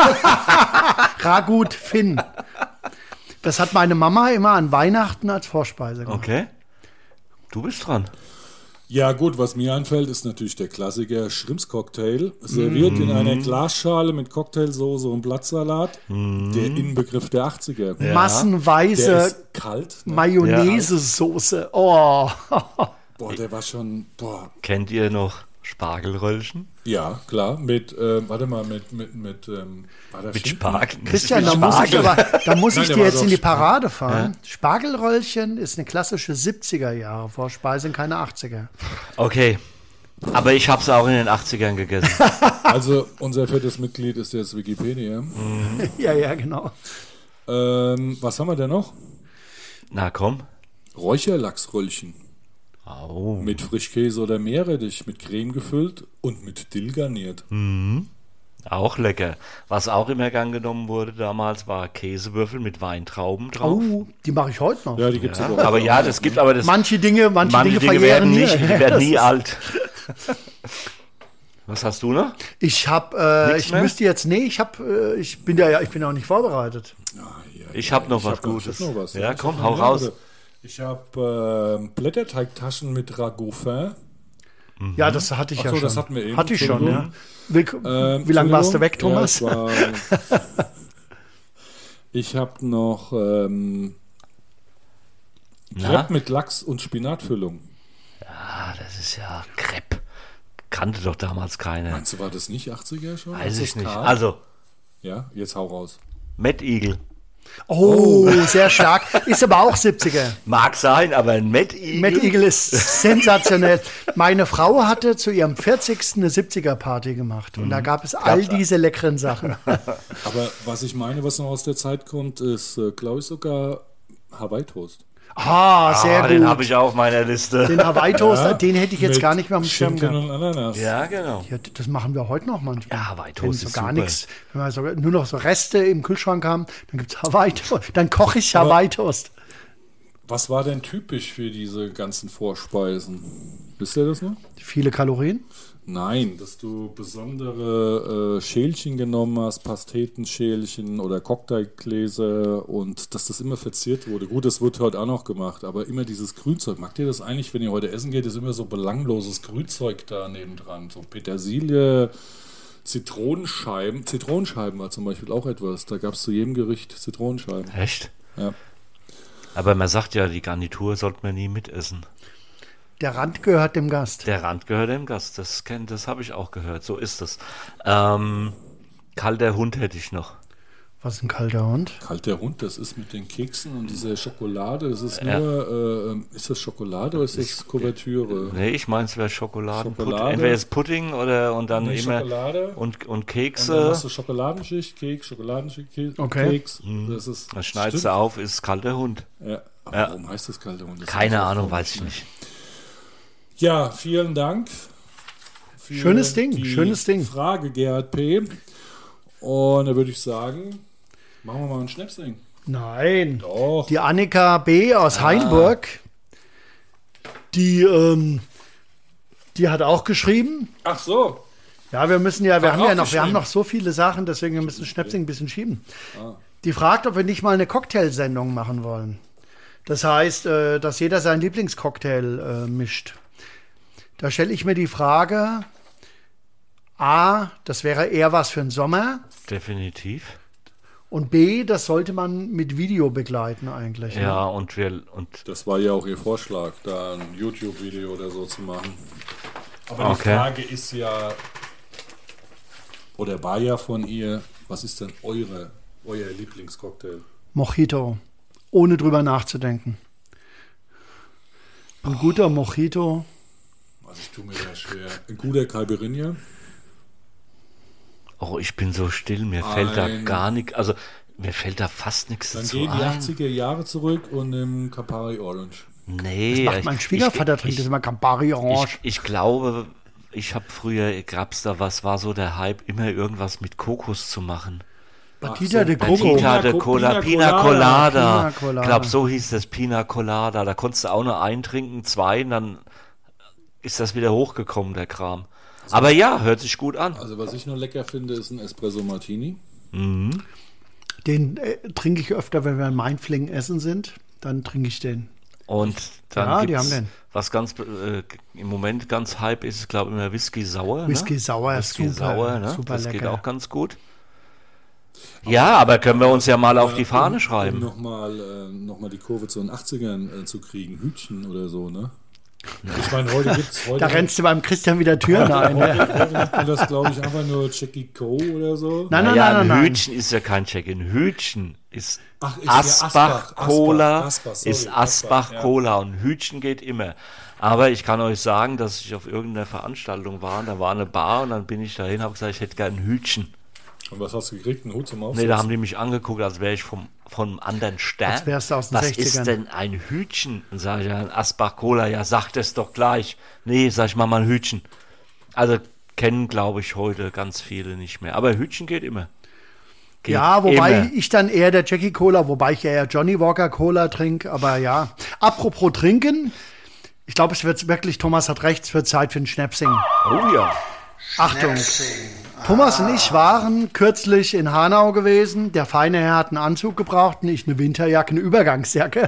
Ragout fin. Das hat meine Mama immer an Weihnachten als Vorspeise gemacht. Okay. Du bist dran. Ja gut, was mir einfällt, ist natürlich der Klassiker Shrimps-Cocktail, serviert in einer Glasschale mit Cocktailsoße und Blattsalat, der Inbegriff der achtziger. Der Massenweise ist kalt. Ne? Mayonnaise-Soße. Oh. Boah, der war schon, boah. Kennt ihr noch Spargelröllchen? Ja, klar, mit, ähm, warte mal, mit, mit, mit, ähm, war da Mit Schinken? Spargel. Christian, Mit da muss ich, Spargel. aber, da muss Nein, ich der dir war jetzt doch in die Sp- Parade fahren. Spargelröllchen ist eine klassische siebziger Jahre Vorspeise, keine achtziger. Okay. Aber ich habe es auch in den achtzigern gegessen. Also unser viertes Mitglied ist jetzt Wikipedia. Ja, ja, genau. Ähm, was haben wir denn noch? Na komm. Räucherlachsröllchen. Au. Mit Frischkäse oder Meerrettich, mit Creme gefüllt und mit Dill garniert. Auch lecker. Was auch immer gern genommen wurde damals, war Käsewürfel mit Weintrauben drauf. Oh, die mache ich heute noch. Ja, die gibt es Ja, aber, aber ja, das gibt aber das. Manche Dinge, manche, manche Dinge, Dinge verjähren werden nie. nicht, die werden Das nie ist- alt. Was hast du noch? Ich habe, äh, Nichts ich mehr? müsste jetzt, nee, ich habe, äh, ich bin ja, ich bin auch nicht vorbereitet. Ah, ja, Ich ja, hab noch was hab noch- Gutes. ich hab noch was, Ja, Ich komm, hab hau noch- raus. Ich habe äh, Blätterteigtaschen mit Ragoufin. Ja, das hatte ich Ach ja so, schon. das hatten wir eben, Hatte ich schon, ja. Entschuldigung. Wie, Ähm, wie lange warst du weg, Entschuldigung. Thomas? Ja, es war, ich habe noch ähm, Na? Crepe mit Lachs und Spinatfüllung. Ah, das ist ja Crepe. Kannte doch damals keiner. Meinst du, war das nicht achtziger schon? Weiß Ist ich das nicht. Karl? Also, Ja, jetzt hau raus. Mad Eagle. Oh, sehr stark. Ist aber auch siebziger. Mag sein, aber ein Mad Eagle. Mad Eagle ist sensationell. Meine Frau hatte zu ihrem vierzigsten eine siebziger-Party gemacht. Und da gab es all diese leckeren Sachen. Aber was ich meine, was noch aus der Zeit kommt, ist, äh, glaube ich, sogar Hawaii-Toast. Ah, sehr Ah, den gut. habe ich auch auf meiner Liste. Den Hawaii-Toast, Ja, den hätte ich jetzt mit gar nicht mehr am Schirm Schinken gehabt. und Ananas. Ja, genau. Ja, das machen wir heute noch manchmal. Ja, Hawaii-Toast Wenn ist so gar super. nichts, wenn wir sogar nur noch so Reste im Kühlschrank haben, dann gibt es Hawaii-Toast. Dann koche ich Hawaii-Toast. Was war denn typisch für diese ganzen Vorspeisen? Wisst ihr das noch? Viele Kalorien. Nein, dass du besondere äh, Schälchen genommen hast, Pastetenschälchen oder Cocktailgläser und dass das immer verziert wurde. Gut, das wird heute auch noch gemacht, aber immer dieses Grünzeug. Mag ihr das eigentlich, wenn ihr heute essen geht, ist immer so belangloses Grünzeug da nebendran. So Petersilie, Zitronenscheiben. Zitronenscheiben war zum Beispiel auch etwas. Da gab es zu jedem Gericht Zitronenscheiben. Echt? Ja. Aber man sagt ja, die Garnitur sollte man nie mitessen. Der Rand gehört dem Gast. Der Rand gehört dem Gast. Das kennt, das habe ich auch gehört. So ist es. Ähm, kalter Hund hätte ich noch. Was ist ein kalter Hund? Kalter Hund, das ist mit den Keksen und dieser Schokolade. Das ist Ja. nur, äh, ist das Schokolade oder ist das Kuvertüre? Nee, ich meine, es wäre Schokoladen. Schokolade. Entweder ist Pudding oder und dann Nee, immer Schokolade. und, und Und dann Kekse. hast du Schokoladenschicht, Keks, Schokoladenschicht, Keks, Okay. Keks. Das ist, Dann schneidest stimmt. du auf, ist kalter Hund. Ja. Aber Ja. warum heißt das kalter Hund? Das Keine weiß ich Ahnung, auch weiß ich nicht. Ja, vielen Dank. Für Schönes Ding, die schönes Ding. Frage, Gerhard P. Und da würde ich sagen, machen wir mal ein Schnäpsling. Nein. Doch. Die Annika B. aus Ah. Hainburg, die, ähm, die hat auch geschrieben. Ach so. Ja, wir müssen ja, wir Hat haben ja auch noch, wir haben geschrieben. noch so viele Sachen, deswegen wir müssen Schnäpsing ein bisschen schieben. Ah. Die fragt, ob wir nicht mal eine Cocktailsendung machen wollen. Das heißt, äh, dass jeder seinen Lieblingscocktail äh, mischt. Da stelle ich mir die Frage, A, das wäre eher was für den Sommer Definitiv. und B, das sollte man mit Video begleiten eigentlich. ne? Ja, und wir und Das war ja auch Ihr Vorschlag, da ein YouTube-Video oder so zu machen. Aber die Okay. Frage ist ja, oder war ja von ihr, was ist denn eure, euer Lieblingscocktail? Mojito, ohne drüber nachzudenken. Ein guter Mojito. Also ich tue mir da schwer. Ein guter Caipirinha. oh, ich bin so still, mir fällt da Ein- gar nichts, also mir fällt da fast nichts Dann dazu gehen die ein. achtziger Jahre zurück und nimm Campari Orange. Nee, Macht ich- mein Schwiegervater ich, trinkt ich, das immer Campari Orange. Ich, ich glaube, ich habe früher, gab's da was, war so der Hype, immer irgendwas mit Kokos zu machen. Batida so, de Batida. Coco. Pina de Pina Cola, Pina Pina Colada. Colada. Pina Colada. Ich glaube, so hieß das Pina Colada. Da konntest du auch nur einen trinken, zwei, und dann ist das wieder hochgekommen, der Kram. Aber ja, hört sich gut an. Also was ich nur lecker finde, ist ein Espresso Martini. Den äh, trinke ich öfter, wenn wir in Mainflingen essen sind. Dann trinke ich den. Und dann Ja, die gibt's haben den. was ganz äh, im Moment ganz Hype ist, glaube ich, immer Whisky sauer. Whisky ne? sauer, Whisky super, sauer, ne? super Das geht lecker. auch ganz gut. Ja, aber können wir uns ja mal auf die Fahne um, schreiben. Um nochmal äh, noch mal die Kurve zu den achtzigern äh, zu kriegen. Hütchen oder so, ne? Ich meine, heute gibt es... Da rennst du beim Christian wieder Türen ein. Heute, heute nennt man das, glaube ich, einfach nur Jackie Co. oder so. Nein, nein, ja, nein, ein nein. Hütchen ist ja kein Check. Ein Hütchen ist Ach, ist ja Asbach, Asbach, Cola, Asbach, sorry, ist Asbach, Asbach, ja. Cola und Hütchen geht immer. Aber ich kann euch sagen, dass ich auf irgendeiner Veranstaltung war und da war eine Bar und dann bin ich dahin, habe gesagt, ich hätte gerne ein Hütchen. Und was hast du gekriegt? Einen Hut zum Aufsetzen? Nee, da haben die mich angeguckt, als wäre ich vom, vom anderen Stern. Als wärst du aus den Was sechzigern. ist denn ein Hütchen? Dann sage ich, ja, ein Asbach Cola. Ja, sagt es doch gleich. Nee, sag ich, mach mal ein Hütchen. Also kennen, glaube ich, heute ganz viele nicht mehr. Aber Hütchen geht immer. Geht Ja, wobei immer. ich dann eher der Jackie Cola, wobei ich ja eher Johnny Walker Cola trinke, aber ja. Apropos trinken, ich glaube, es wird wirklich, Thomas hat recht, es wird Zeit für ein Schnäpsing. Oh ja. Achtung. Thomas und ich waren kürzlich in Hanau gewesen. Der feine Herr hat einen Anzug gebraucht und ich eine Winterjacke, eine Übergangsjacke.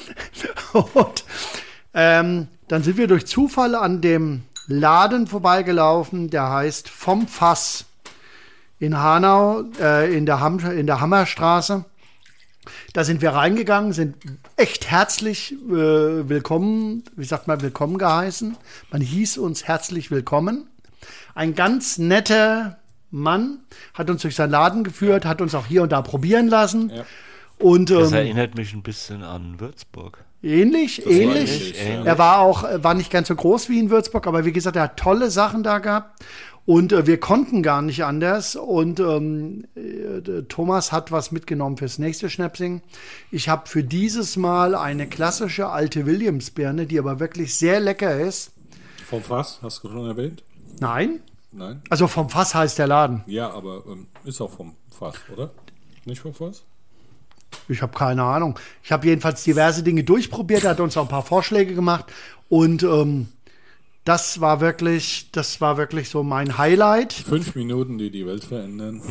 Und ähm, dann sind wir durch Zufall an dem Laden vorbeigelaufen, der heißt Vom Fass in Hanau, äh, in, der Ham, in der Hammerstraße. Da sind wir reingegangen, sind echt herzlich äh, willkommen, wie sagt man, willkommen geheißen. Man hieß uns herzlich willkommen. Ein ganz netter Mann hat uns durch seinen Laden geführt, hat uns auch hier und da probieren lassen. Ja. Und Das ähm, erinnert mich ein bisschen an Würzburg. ähnlich, war ähnlich. ähnlich, ja. Er war auch, war nicht ganz so groß wie in Würzburg, aber wie gesagt, er hat tolle Sachen da gehabt. Und äh, wir konnten gar nicht anders. Und ähm, äh, Thomas hat was mitgenommen fürs nächste Schnäpsing. Ich habe für dieses Mal eine klassische alte Williams-Birne, die aber wirklich sehr lecker ist. Vom Fass, hast du schon erwähnt? Nein, Nein? also vom Fass heißt der Laden. Ja, aber ähm, ist auch vom Fass, oder? Nicht vom Fass? Ich habe keine Ahnung. Ich habe jedenfalls diverse Dinge durchprobiert. Er hat uns auch ein paar Vorschläge gemacht. Und ähm, das war wirklich, das war wirklich so mein Highlight. Fünf Minuten, die die Welt verändern.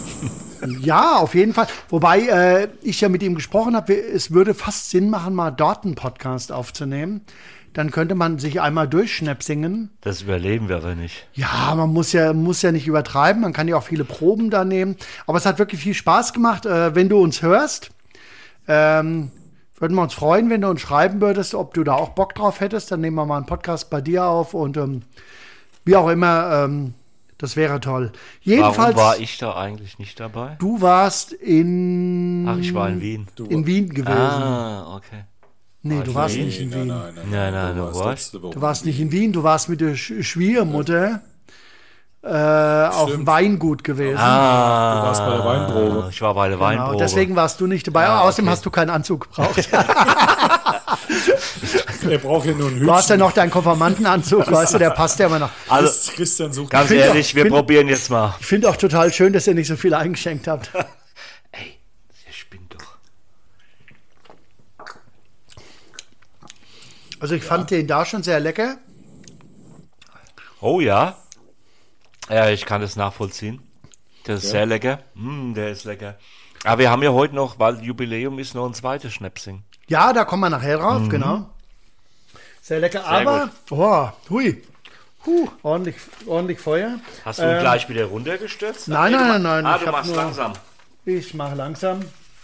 Ja, auf jeden Fall. Wobei äh, ich ja mit ihm gesprochen habe, es würde fast Sinn machen, mal dort einen Podcast aufzunehmen. Dann könnte man sich einmal durchschnäpsingen. Das überleben wir aber nicht. Ja, man muss ja, muss ja nicht übertreiben. Man kann ja auch viele Proben da nehmen. Aber es hat wirklich viel Spaß gemacht. Äh, wenn du uns hörst, ähm, würden wir uns freuen, wenn du uns schreiben würdest, ob du da auch Bock drauf hättest. Dann nehmen wir mal einen Podcast bei dir auf und ähm, wie auch immer, ähm, das wäre toll. Jedenfalls, Warum war ich da eigentlich nicht dabei? du warst in, Ach, ich war in Wien. Du in Wien gewesen. Ah, okay. nee, du warst Wien? nicht in nein, Wien. nein, nein, Nein, nein, du warst- letzte Woche Du warst in nicht in Wien, du warst mit der Sch Schwiegermutter äh, auf dem Weingut gewesen. Ah, Du warst bei der Weinprobe. Ich war bei der Genau, Weinprobe. deswegen warst du nicht dabei. Ah, Außerdem okay. hast du keinen Anzug gebraucht. Er braucht ja nur ein Hütchen. Du hast ja noch deinen Konfirmandenanzug, weißt du, der passt ja immer noch. Also, Christian sucht ganz find ehrlich, auch- wir find- probieren jetzt mal. Ich finde auch total schön, dass ihr nicht so viel eingeschenkt habt. Ey, ihr spinnt doch. Also ich fand den da schon sehr lecker. Oh ja. Ja, ich kann das nachvollziehen. Das ist sehr lecker. Mm, der ist lecker. Aber wir haben ja heute noch, weil Jubiläum ist, noch ein zweites Schnäpsing. Ja, da kommen wir nachher drauf, genau. Sehr lecker, aber, oh, hui, huh, ordentlich, ordentlich Feuer. Hast du ihn gleich wieder runtergestürzt? Ähm, nein, Nee, du nein, ma- nein, Ah, ich du hab machst nur- langsam. Ich mache langsam.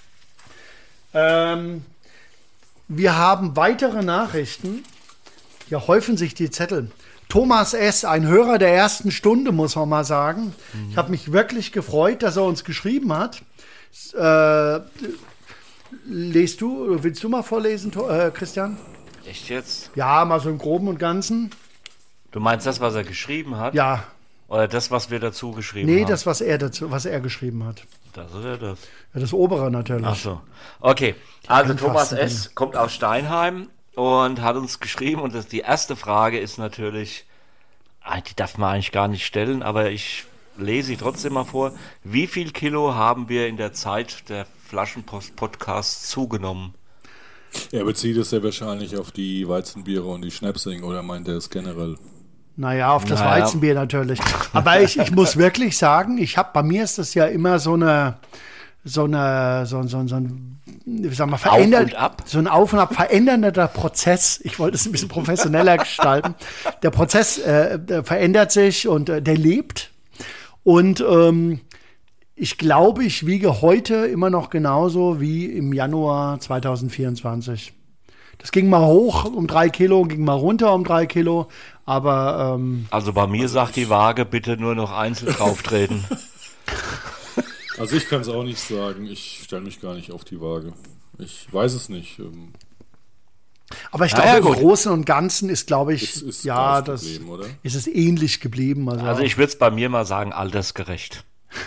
Ähm, wir haben weitere Nachrichten. Hier häufen sich die Zettel. Thomas S., ein Hörer der ersten Stunde, muss man mal sagen. Ich habe mich wirklich gefreut, dass er uns geschrieben hat. Äh, lest du, willst du mal vorlesen, To- äh, Christian? Echt jetzt? Ja, mal so im Groben und Ganzen. Du meinst das, was er geschrieben hat? Ja, Oder das, was wir dazu geschrieben nee, haben? das, was er dazu, was er geschrieben hat. Das oder das? Ja, das obere natürlich. Ach so. Okay. Also einfachsten Thomas Dinge. S. kommt aus Steinheim und hat uns geschrieben und das, die erste Frage ist natürlich, ah, die darf man eigentlich gar nicht stellen, aber ich lese sie trotzdem mal vor. Wie viel Kilo haben wir in der Zeit der Flaschenpost-Podcast zugenommen? Er bezieht es ja wahrscheinlich auf die Weizenbiere und die Schnäpsing oder meint er es generell? Naja, auf das Naja. Weizenbier natürlich. Aber ich, ich muss wirklich sagen, ich habe bei mir ist das ja immer so eine, so eine, so, so, so ein, wie sagen wir, verändert, und ab? so ein Auf und Ab verändernder Prozess. Ich wollte es ein bisschen professioneller gestalten. Der Prozess äh, der verändert sich und äh, der lebt. Und ähm, ich glaube, ich wiege heute immer noch genauso wie im Januar zwanzig vierundzwanzig. Das ging mal hoch um drei Kilo, ging mal runter um drei Kilo. Aber ähm, Also bei mir sagt die Waage, bitte nur noch einzeln drauftreten. Also ich kann es auch nicht sagen. Ich stelle mich gar nicht auf die Waage. Ich weiß es nicht. Ähm, aber ich Ja, glaube, ja, im gut. Großen und Ganzen ist, glaube ich, Es ist ja, gleich das geblieben, oder? ist es ähnlich geblieben. Also, Also ich würde es bei mir mal sagen, altersgerecht.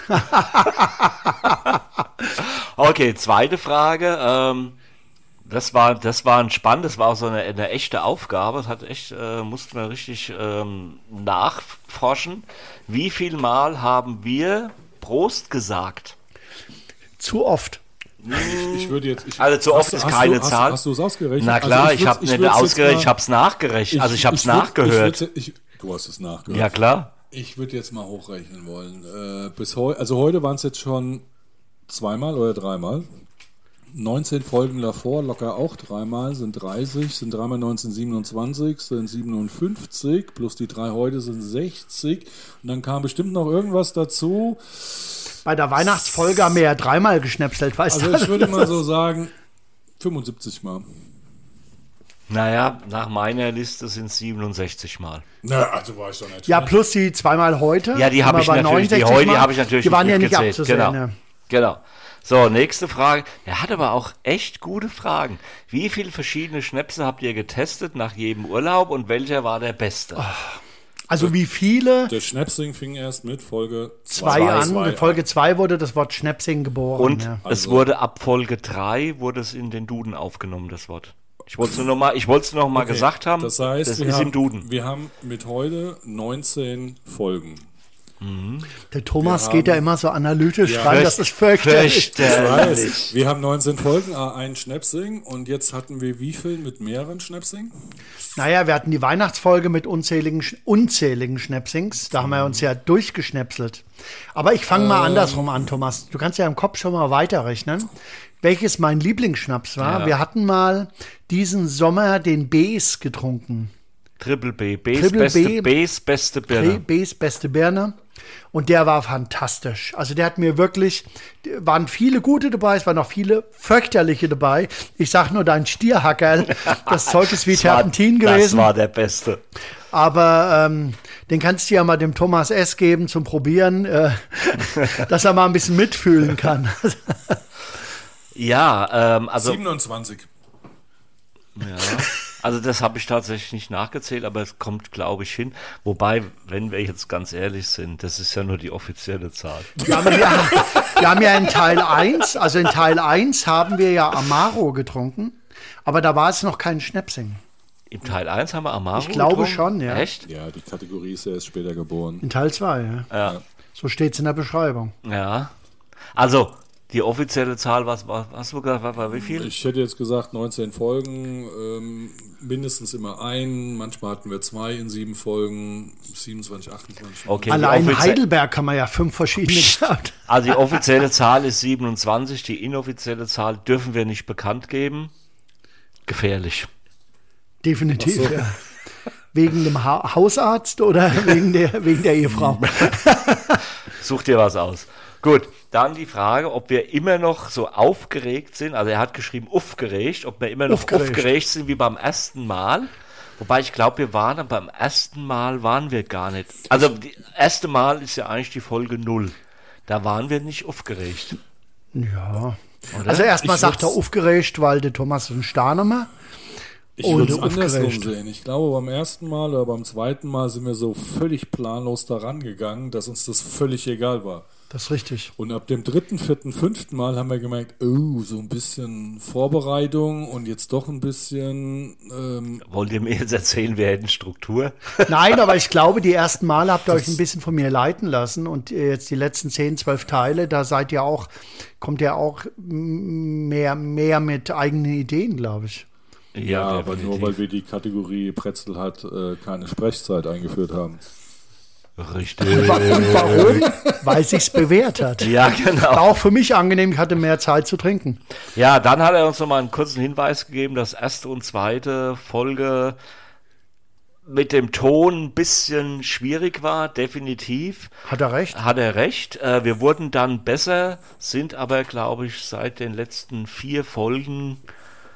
Okay, zweite Frage. Ähm, das war, das war entspannt, das war auch so eine, eine echte Aufgabe. Das hat echt, äh, mussten wir richtig ähm, nachforschen. Wie viel Mal haben wir Prost gesagt? zu oft. Ich, ich würde jetzt. Ich, Also zu hast oft du- ist hast keine du, Zahl. Hast, hast du es ausgerechnet? Na Also klar, ich würd's- habe nicht würd's jetzt ausgerechnet, mal- ich habe es nachgerechnet. Also ich habe es würd- nachgehört. Ich würd, ich, du hast es nachgehört. Ja klar. Ich würde jetzt mal hochrechnen wollen. Äh, bis heu, also heute waren es jetzt schon zweimal oder dreimal. neunzehn Folgen davor, locker auch dreimal, sind dreißig, sind dreimal neunzehnhundertsiebenundzwanzig, sind siebenundfünfzig, plus die drei heute sind sechzig. Und dann kam bestimmt noch irgendwas dazu. Bei der Weihnachtsfolge haben wir ja dreimal geschnäpselt, weißt Also du? ich würde mal so sagen, fünfundsiebzig Mal. Naja, nach meiner Liste sind es siebenundsechzig Mal. Na, also war ich doch nicht. Ja, schlecht. plus die zweimal heute. Ja, die sind habe wir ich bei natürlich, die neunundsechzig heute Mal. habe ich natürlich Die waren ja nicht mitgezählt. abzusehen. Genau. Ja. Genau. So, nächste Frage. Er hat aber auch echt gute Fragen. Wie viele verschiedene Schnäpse habt ihr getestet nach jedem Urlaub und welcher war der beste? Also wie viele? Der Schnäpsing fing erst mit Folge Zwei, zwei an. zwei In Folge zwei wurde das Wort Schnäpsing geboren. Und ja. es Also- wurde ab Folge drei wurde es in den Duden aufgenommen, das Wort. Ich wollte es nur noch mal, ich wollte es noch mal Okay, gesagt haben. Das heißt, das wir, ist haben, im Duden. wir haben mit heute neunzehn Folgen. Der Thomas wir geht ja haben- immer so analytisch Ja. ran, das ist fürchterlich. Ich Fürchterlich. weiß, wir haben neunzehn Folgen, ah, ein Schnäpsing und jetzt hatten wir wie viel mit mehreren Schnäpsing? Naja, wir hatten die Weihnachtsfolge mit unzähligen, Sch- unzähligen Schnäpsings. Da haben wir uns ja durchgeschnäpselt. Aber ich fange Ähm. mal andersrum an, Thomas. Du kannst ja im Kopf schon mal weiterrechnen, welches mein Lieblingsschnaps war. Ja. Wir hatten mal diesen Sommer den B's getrunken. Triple B. B's Triple beste, B. B's beste B- Birne. B's beste Birne. Und der war fantastisch. Also der hat mir wirklich, waren viele gute dabei, es waren auch viele fürchterliche dabei. Ich sag nur dein Stierhackerl, das Zeug ist wie Das war- Terpentin Das gewesen. war der beste. Aber ähm, den kannst du ja mal dem Thomas S. geben zum Probieren, äh, dass er mal ein bisschen mitfühlen kann. Ja, ähm, also, siebenundzwanzig. ja, also das habe ich tatsächlich nicht nachgezählt, aber es kommt, glaube ich, hin. Wobei, wenn wir jetzt ganz ehrlich sind, das ist ja nur die offizielle Zahl. Wir haben, ja, wir haben ja in Teil eins, also in Teil eins haben wir ja Amaro getrunken, aber da war es noch kein Schnäpsing. Im Teil eins haben wir Amaro Ich glaube getrunken? schon, ja. Echt? Ja, die Kategorie ist ja erst später geboren. In Teil zwei, ja. Ja. So steht es in der Beschreibung. Ja. Also, die offizielle Zahl, was, was hast du gesagt, war, war wie viel? Ich hätte jetzt gesagt neunzehn Folgen, ähm, mindestens immer ein, manchmal hatten wir zwei in sieben Folgen, siebenundzwanzig, achtundzwanzig. Okay, die Allein in offizie- Heidelberg kann man ja fünf verschiedene gehabt. Also die offizielle Zahl ist siebenundzwanzig, die inoffizielle Zahl dürfen wir nicht bekannt geben. Gefährlich. Definitiv, Ach so. ja. Wegen dem ha Hausarzt oder wegen der, wegen der Ehefrau? Such dir was aus. Gut, dann die Frage, ob wir immer noch so aufgeregt sind. Also er hat geschrieben, aufgeregt, ob wir immer noch Aufgeregt. aufgeregt sind wie beim ersten Mal. Wobei ich glaube, wir waren dann beim ersten Mal waren wir gar nicht. Also das erste Mal ist ja eigentlich die Folge null. Da waren wir nicht aufgeregt. Ja. Oder? Also erstmal Ich sagt er würd's- aufgeregt, weil der Thomas einen Starnummer. Ich Und würde es andersrum aufgeregt. sehen. Ich glaube, beim ersten Mal oder beim zweiten Mal sind wir so völlig planlos daran gegangen, dass uns das völlig egal war. Das ist richtig. Und ab dem dritten, vierten, fünften Mal haben wir gemerkt, oh, so ein bisschen Vorbereitung und jetzt doch ein bisschen, ähm, Wollt ihr mir jetzt erzählen, wir hätten Struktur? Nein, aber ich glaube, die ersten Male habt ihr euch ein bisschen von mir leiten lassen und jetzt die letzten zehn, zwölf Teile, da seid ihr auch, kommt ihr auch mehr, mehr mit eigenen Ideen, glaube ich. ja, aber definitiv. nur weil wir die Kategorie Pretzel hat, äh, keine Sprechzeit eingeführt haben. Richtig. Und warum? Weil sich's bewährt hat. Ja, genau. War auch für mich angenehm, ich hatte mehr Zeit zu trinken. Ja, dann hat er uns nochmal einen kurzen Hinweis gegeben, dass erste und zweite Folge mit dem Ton ein bisschen schwierig war, definitiv. Hat er recht? Hat er recht. Äh, wir wurden dann besser, sind aber, glaube ich, seit den letzten vier Folgen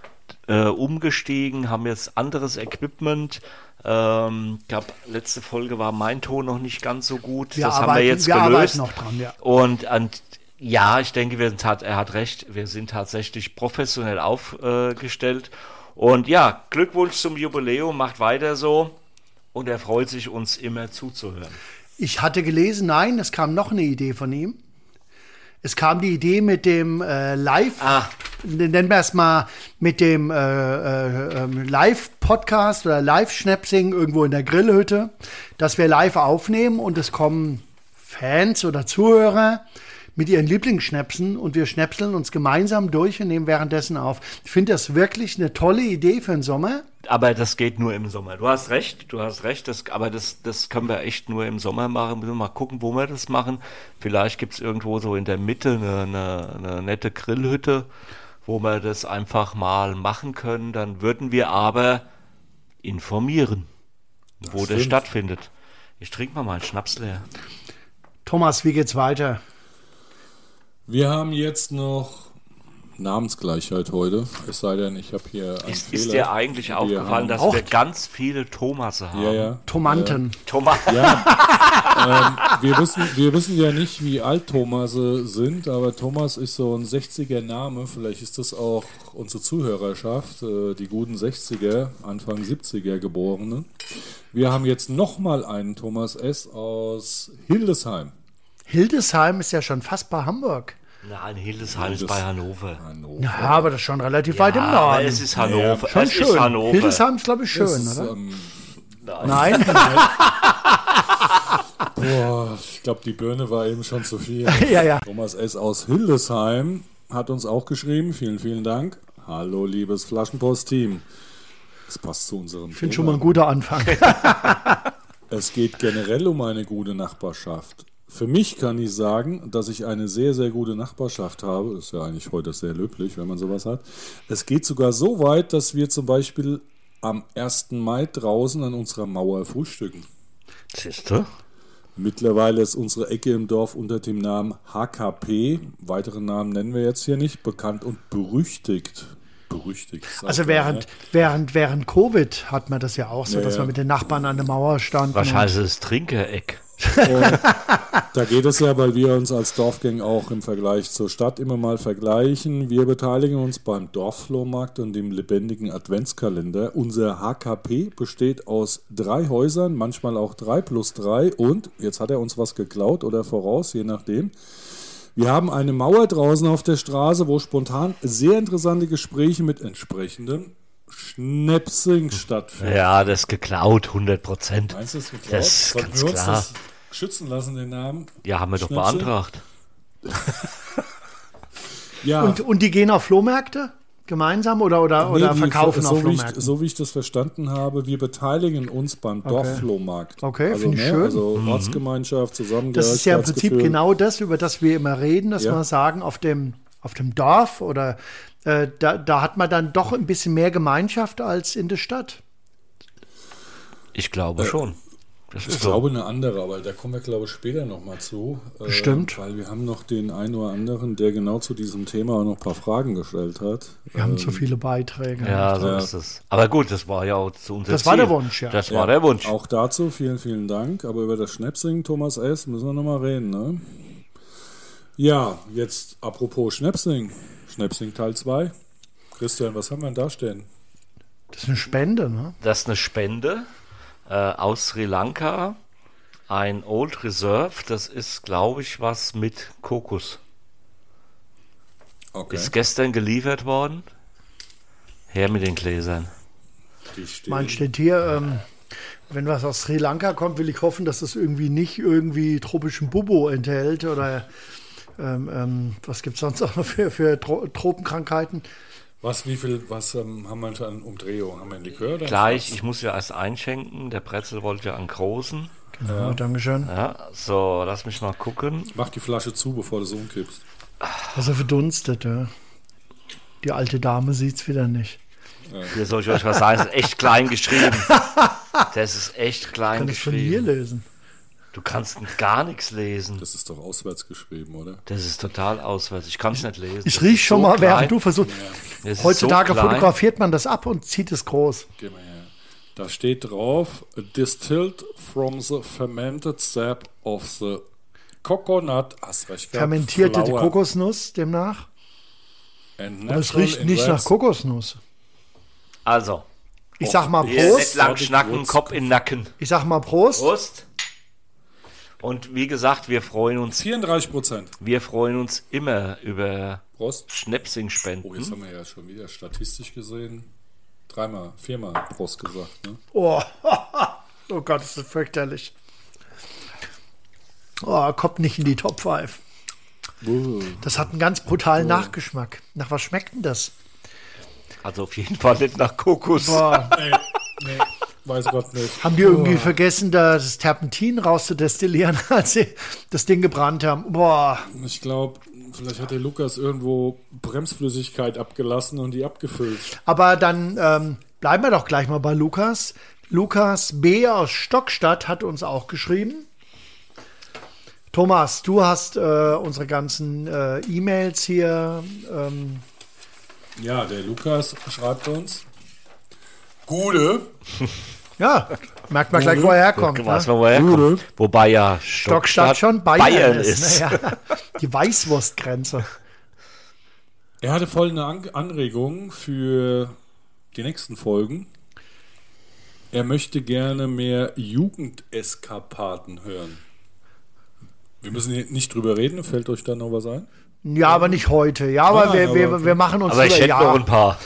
äh, umgestiegen, haben jetzt anderes Equipment. Ähm, ich glaube, letzte Folge war mein Ton noch nicht ganz so gut. Wir das arbeiten, haben wir jetzt wir gelöst. arbeiten noch dran, ja. Und, und ja, ich denke, wir sind, er hat recht, wir sind tatsächlich professionell aufgestellt. Und ja, Glückwunsch zum Jubiläum, macht weiter so. Und er freut sich, uns immer zuzuhören. Ich hatte gelesen, nein, es kam noch eine Idee von ihm. Es kam die Idee mit dem äh, Live, Ah. nennen wir es mal, mit dem äh, äh, ähm, Live-Podcast oder Live-Schnäpsing irgendwo in der Grillhütte, dass wir live aufnehmen und es kommen Fans oder Zuhörer mit ihren Lieblingsschnäpsen und wir schnäpseln uns gemeinsam durch und nehmen währenddessen auf. Ich finde das wirklich eine tolle Idee für den Sommer. Aber das geht nur im Sommer. Du hast recht, du hast recht, das, aber das, das können wir echt nur im Sommer machen. Müssen wir mal gucken, wo wir das machen. Vielleicht gibt es irgendwo so in der Mitte eine, eine, eine nette Grillhütte, wo wir das einfach mal machen können. Dann würden wir aber informieren, Das wo das stimmt. stattfindet. Ich trinke mal meinen Schnaps leer. Thomas, wie geht's weiter? Wir haben jetzt noch Namensgleichheit heute. Es sei denn, ich habe hier einen Ist, Fehler. ist dir eigentlich Wir aufgefallen, haben- dass Auch- wir ganz viele Thomasse haben? Ja, ja. Tomanten. Thomas. Ja, ähm, wir, wissen, wir wissen ja nicht, wie alt Thomase sind, aber Thomas ist so ein sechziger Name. Vielleicht ist das auch unsere Zuhörerschaft, äh, die guten sechziger, Anfang siebziger Geborene. Wir haben jetzt nochmal einen Thomas S. aus Hildesheim. Hildesheim ist ja schon fast bei Hamburg. Nein, Hildesheim ist Hildes- bei Hannover. Hannover. Ja, aber das ist schon relativ weit im aber Norden. es ist Hannover. Schon es schön. ist Hannover. Hildesheim ist, glaube ich, schön, Das ist, oder? ähm, Nein? boah, ich glaube, die Birne war eben schon zu viel. Ja, ja. Thomas S. aus Hildesheim hat uns auch geschrieben. Vielen, vielen Dank. Hallo, liebes Flaschenpost-Team. Das passt zu unserem Ich finde schon mal ein guter Anfang. Es geht generell um eine gute Nachbarschaft. Für mich kann ich sagen, dass ich eine sehr, sehr gute Nachbarschaft habe. Das ist ja eigentlich heute sehr löblich, wenn man sowas hat. Es geht sogar so weit, dass wir zum Beispiel am ersten Mai draußen an unserer Mauer frühstücken. Siehst du? Mittlerweile ist unsere Ecke im Dorf unter dem Namen H K P, weitere Namen nennen wir jetzt hier nicht, bekannt und berüchtigt. Berüchtigt. sagt Also man, während, ja. während, während Covid hat man das ja auch so, Ja, dass ja. man mit den Nachbarn an der Mauer stand. Wahrscheinlich ist es Trinkereck. Da geht es ja, weil wir uns als Dorfgang auch im Vergleich zur Stadt immer mal vergleichen. Wir beteiligen uns beim Dorfflohmarkt und dem lebendigen Adventskalender. Unser H K P besteht aus drei Häusern, manchmal auch drei plus drei. Und jetzt hat er uns was geklaut oder voraus, je nachdem. Wir haben eine Mauer draußen auf der Straße, wo spontan sehr interessante Gespräche mit entsprechendem Schnäpsing stattfinden. Ja, das ist geklaut, hundert Prozent. Meinst du, das ist geklaut? Das ist Sollten ganz wir uns klar. das schützen lassen, den Namen? Ja, haben wir doch Schnäpse? beantragt. Ja. Und, und die gehen auf Flohmärkte gemeinsam oder, oder, oder Nee, verkaufen die, auf so wie, ich, Flohmärkten? so wie ich das verstanden habe, wir beteiligen uns beim Dorfflohmarkt. Okay, also, finde ich schön. Also Ortsgemeinschaft, Zusammengehörigkeitsgefühl. Das ist ja im Prinzip genau das, über das wir immer reden, dass Ja. wir sagen, auf dem, auf dem Dorf oder äh, da, da hat man dann doch ein bisschen mehr Gemeinschaft als in der Stadt. Ich glaube schon. Das Ich ist so. glaube eine andere, aber da kommen wir, glaube ich, später nochmal zu. Äh, Stimmt. Weil wir haben noch den einen oder anderen, der genau zu diesem Thema noch ein paar Fragen gestellt hat. Wir haben so viele Beiträge. Ja, so Ja. ist es. Aber gut, das war ja auch zu unser Das Ziel. war der Wunsch, ja. Das war der Wunsch. Auch dazu vielen, vielen Dank. Aber über das Schnäpsing, Thomas S., müssen wir nochmal reden. Ne? Ja, jetzt apropos Schnäpsing. Schnäpsing Teil zwei. Christian, was haben wir denn da stehen? Das ist eine Spende, ne? Das ist eine Spende äh, aus Sri Lanka. Ein Old Reserve. Das ist, glaube ich, was mit Kokos. Okay. Ist gestern geliefert worden. Her mit den Gläsern. Die stehen. Mein steht hier, ähm, wenn was aus Sri Lanka kommt, will ich hoffen, dass das irgendwie nicht irgendwie tropischen Bubo enthält oder ähm, ähm, was gibt es sonst auch noch für, für Tro Tropenkrankheiten. Was, wie viel, was ähm, haben wir an Umdrehung? Haben wir einen Likör? Oder Gleich, was? ich muss ja erst einschenken. Der Pretzel wollte ja einen großen. Genau, Dankeschön. Ja, so, lass mich mal gucken. Mach die Flasche zu, bevor du es umkippst. Also verdunstet, ja. Die alte Dame sieht es wieder nicht. Hier soll ich euch was sagen. Das ist echt klein geschrieben. Das ist echt klein Kann ich von hier geschrieben. lesen? Du kannst gar nichts lesen. Das ist doch auswärts geschrieben, oder? Das ist total auswärts. Ich kann es nicht lesen. Ich Das riech ist schon so mal, klein. während du versuchst. Das ist Heutzutage so klein. fotografiert man das ab und zieht es groß. Geh mal her. Da steht drauf, distilled from the fermented sap of the coconut, hast recht gehabt, Fermentierte flower Kokosnuss demnach. and Aber es natural riecht nicht nach ingredients. Kokosnuss. Also, Ich sag mal wir nicht Prost. lang schnacken, Kopf in den Nacken. Ich sag mal Prost. Prost. Und wie gesagt, wir freuen uns, vierunddreißig Prozent. wir freuen uns immer über Prost. Schnäpsing-Spenden. Oh, jetzt haben wir ja schon wieder statistisch gesehen dreimal, viermal Prost gesagt. Ne? Oh. Oh Gott, ist das fürchterlich. Oh, kommt nicht in die Top fünf. Uh. Das hat einen ganz brutalen Nachgeschmack. Nach was schmeckt denn das? Also auf jeden Fall nicht nach Kokos. Boah. Nee, nee, weiß Gott nicht. Haben die irgendwie vergessen, da das Terpentin rauszudestillieren, als sie das Ding gebrannt haben? Boah. Ich glaube, vielleicht hat der Lukas irgendwo Bremsflüssigkeit abgelassen und die abgefüllt. Aber dann ähm, bleiben wir doch gleich mal bei Lukas. Lukas B. aus Stockstadt hat uns auch geschrieben. Thomas, du hast äh, unsere ganzen äh, E-Mails hier. Ähm, Ja, der Lukas schreibt uns. Gute. ja, merkt man gleich, wo er herkommt. Weiß Ne? man, woher kommt. Wobei ja Stockstadt schon Bayern, Bayern ist. ist. Ne? Ja. Die Weißwurstgrenze. Er hatte folgende An Anregung für die nächsten Folgen. Er möchte gerne mehr Jugendeskapaden hören. Wir müssen hier nicht drüber reden. Fällt euch da noch was ein? Ja, aber nicht heute. Ja, aber, Nein, wir, aber wir, okay. wir machen uns Aber ich über- hätte ja. noch ein paar.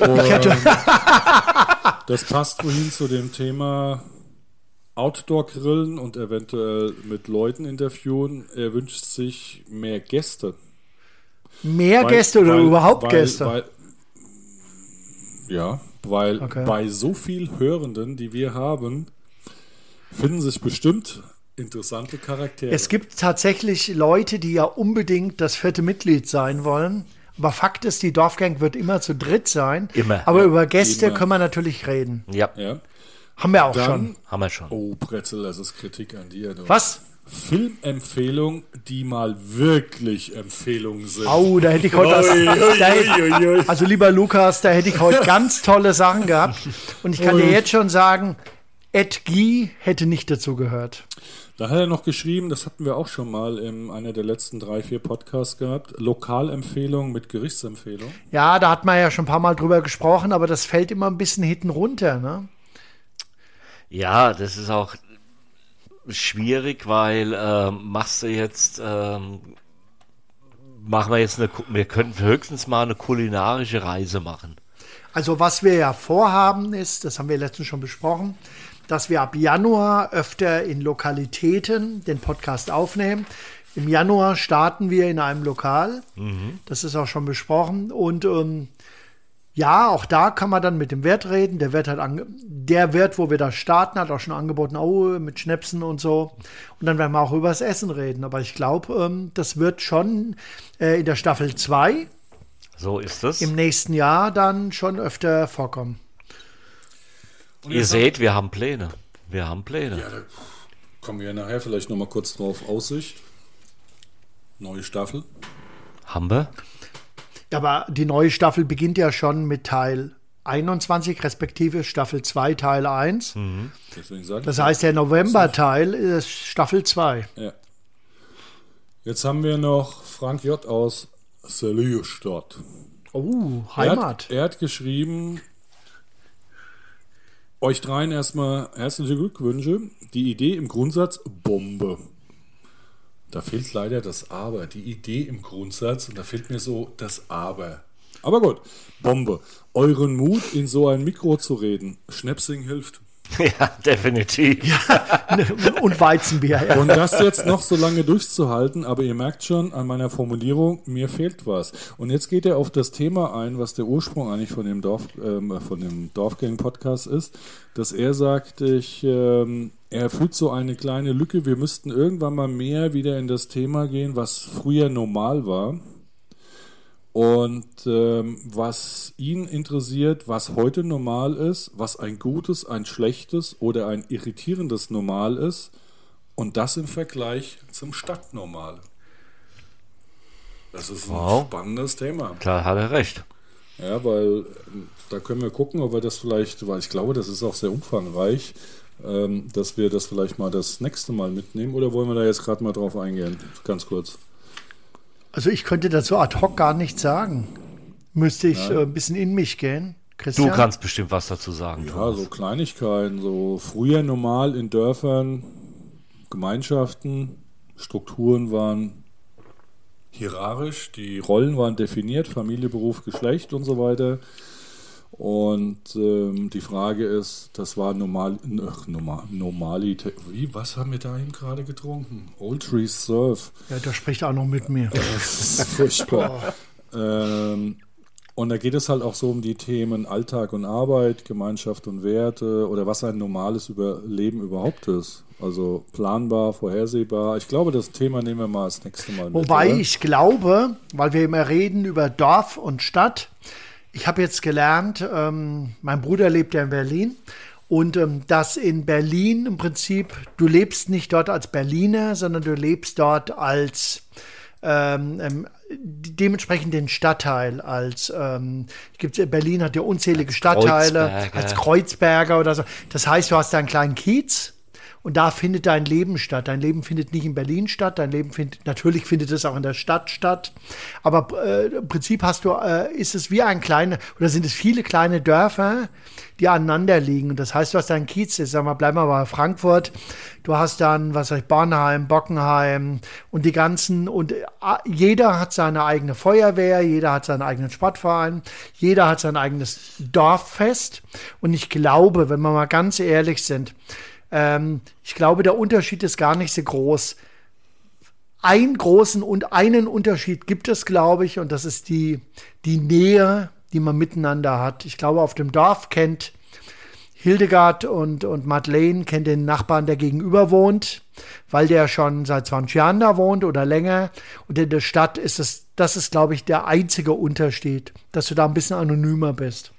Das passt vorhin zu dem Thema Outdoor-Grillen und eventuell mit Leuten interviewen. Er wünscht sich mehr Gäste. Mehr Weil- Gäste oder weil- überhaupt weil, Gäste? Weil, ja, weil Okay. bei so viel Hörenden, die wir haben, finden sich bestimmt interessante Charaktere. Es gibt tatsächlich Leute, die ja unbedingt das vierte Mitglied sein wollen. Aber Fakt ist, die Dorfgang wird immer zu dritt sein. Immer. Aber Ja, über Gäste immer. können wir natürlich reden. Ja, ja. Haben wir auch Dann, schon. haben wir schon. oh Pretzel, das ist Kritik an dir. Du. Was? Filmempfehlung, die mal wirklich Empfehlungen sind. Au, da hätte ich heute was. Ui, ui, Da hätte, ui, ui. also lieber Lukas, da hätte ich heute ganz tolle Sachen gehabt. Und ich kann dir jetzt schon sagen, Ed Guy hätte nicht dazu gehört. Da hat er noch geschrieben, das hatten wir auch schon mal in einer der letzten drei, vier Podcasts gehabt, Lokalempfehlung mit Gerichtsempfehlung. Ja, da hat man ja schon ein paar Mal drüber gesprochen, aber das fällt immer ein bisschen hinten runter, ne? Ja, das ist auch schwierig, weil ähm, machst du jetzt, ähm, machen wir jetzt eine, Ku- wir könnten höchstens mal eine kulinarische Reise machen. Also was wir ja vorhaben ist, das haben wir letztens schon besprochen, dass wir ab Januar öfter in Lokalitäten den Podcast aufnehmen. Im Januar starten wir in einem Lokal. Das ist auch schon besprochen. Und ähm, ja, auch da kann man dann mit dem Wirt reden. Der Wirt, hat ange der Wirt, wo wir da starten, hat auch schon angeboten, oh, mit Schnäpsen und so. Und dann werden wir auch über das Essen reden. Aber ich glaube, ähm, das wird schon äh, in der Staffel zwei So ist es. im nächsten Jahr dann schon öfter vorkommen. Ihr seht, wir haben Pläne. Wir haben Pläne. Ja, da kommen wir nachher vielleicht noch mal kurz drauf. Aussicht. Neue Staffel. Haben wir? Aber die neue Staffel beginnt ja schon mit Teil einundzwanzig, respektive Staffel zwei, Teil eins. Deswegen sage ich Das ja. heißt, der November-Teil ist Staffel zwei. Ja. Jetzt haben wir noch Frank J. aus Selierstadt. Oh, Er Heimat. hat, er hat geschrieben, euch dreien erstmal herzliche Glückwünsche. Die Idee im Grundsatz Bombe. Da fehlt leider das Aber. Die Idee im Grundsatz und da fehlt mir so das Aber. Aber gut, Bombe. Euren Mut, in so ein Mikro zu reden. Schnäpsing hilft. Ja, definitiv. Und Weizenbier. Ja. Und das jetzt noch so lange durchzuhalten, aber ihr merkt schon an meiner Formulierung, mir fehlt was. Und jetzt geht er auf das Thema ein, was der Ursprung eigentlich von dem Dorf, ähm, von dem Dorfgang-Podcast ist, dass er sagt, ich, ähm, er fühlt so eine kleine Lücke, wir müssten irgendwann mal mehr wieder in das Thema gehen, was früher normal war. Und ähm, was ihn interessiert, was heute normal ist, was ein gutes, ein schlechtes oder ein irritierendes Normal ist Und das im Vergleich zum Stadtnormal. Das ist ein Wow. spannendes Thema. Klar, hat er recht. Ja, weil ähm, da können wir gucken, ob wir das vielleicht, weil ich glaube, das ist auch sehr umfangreich, ähm, dass wir das vielleicht mal das nächste Mal mitnehmen. Oder wollen wir da jetzt gerade mal drauf eingehen? Ganz kurz. Also ich könnte dazu ad hoc gar nichts sagen. Müsste ich äh, ein bisschen in mich gehen. Christian? Du kannst bestimmt was dazu sagen. Ja, Thomas. so Kleinigkeiten, so früher normal in Dörfern, Gemeinschaften, Strukturen waren hierarchisch, die Rollen waren definiert, Familie, Beruf, Geschlecht und so weiter. Und ähm, die Frage ist, das war normal, ach, normal, Normalität. Wie, was haben wir da eben gerade getrunken? Old Reserve. Ja, der spricht auch noch mit mir. Das ist furchtbar. ähm, und da geht es halt auch so um die Themen Alltag und Arbeit, Gemeinschaft und Werte oder was ein normales Überleben überhaupt ist. Also planbar, vorhersehbar. Ich glaube, das Thema nehmen wir mal das nächste Mal mit. Wobei oder? ich glaube, weil wir immer reden über Dorf und Stadt, ich habe jetzt gelernt, ähm, mein Bruder lebt ja in Berlin und ähm, dass in Berlin im Prinzip, du lebst nicht dort als Berliner, sondern du lebst dort als ähm, ähm, dementsprechend den Stadtteil als ähm, gibt's, Berlin hat ja unzählige Stadtteile Kreuzberger. als Kreuzberger oder so. Das heißt, du hast da einen kleinen Kiez. Und da findet dein Leben statt. Dein Leben findet nicht in Berlin statt. Dein Leben findet, natürlich findet es auch in der Stadt statt. Aber äh, im Prinzip hast du, äh, ist es wie ein kleiner, oder sind es viele kleine Dörfer, die aneinander liegen. Und das heißt, du hast deinen Kiez, ich sag mal, bleib mal bei Frankfurt. Du hast dann, was weiß ich, Bornheim, Bockenheim und die ganzen, und äh, jeder hat seine eigene Feuerwehr, jeder hat seinen eigenen Sportverein, jeder hat sein eigenes Dorffest. Und ich glaube, wenn wir mal ganz ehrlich sind, Ähm, ich glaube, der Unterschied ist gar nicht so groß. Einen großen und einen Unterschied gibt es, glaube ich, und das ist die, die Nähe, die man miteinander hat. Ich glaube, auf dem Dorf kennt Hildegard und, und Madeleine kennt den Nachbarn, der gegenüber wohnt, weil der schon seit zwanzig Jahren da wohnt oder länger. Und in der Stadt ist es, das ist, glaube ich, der einzige Unterschied, dass du da ein bisschen anonymer bist.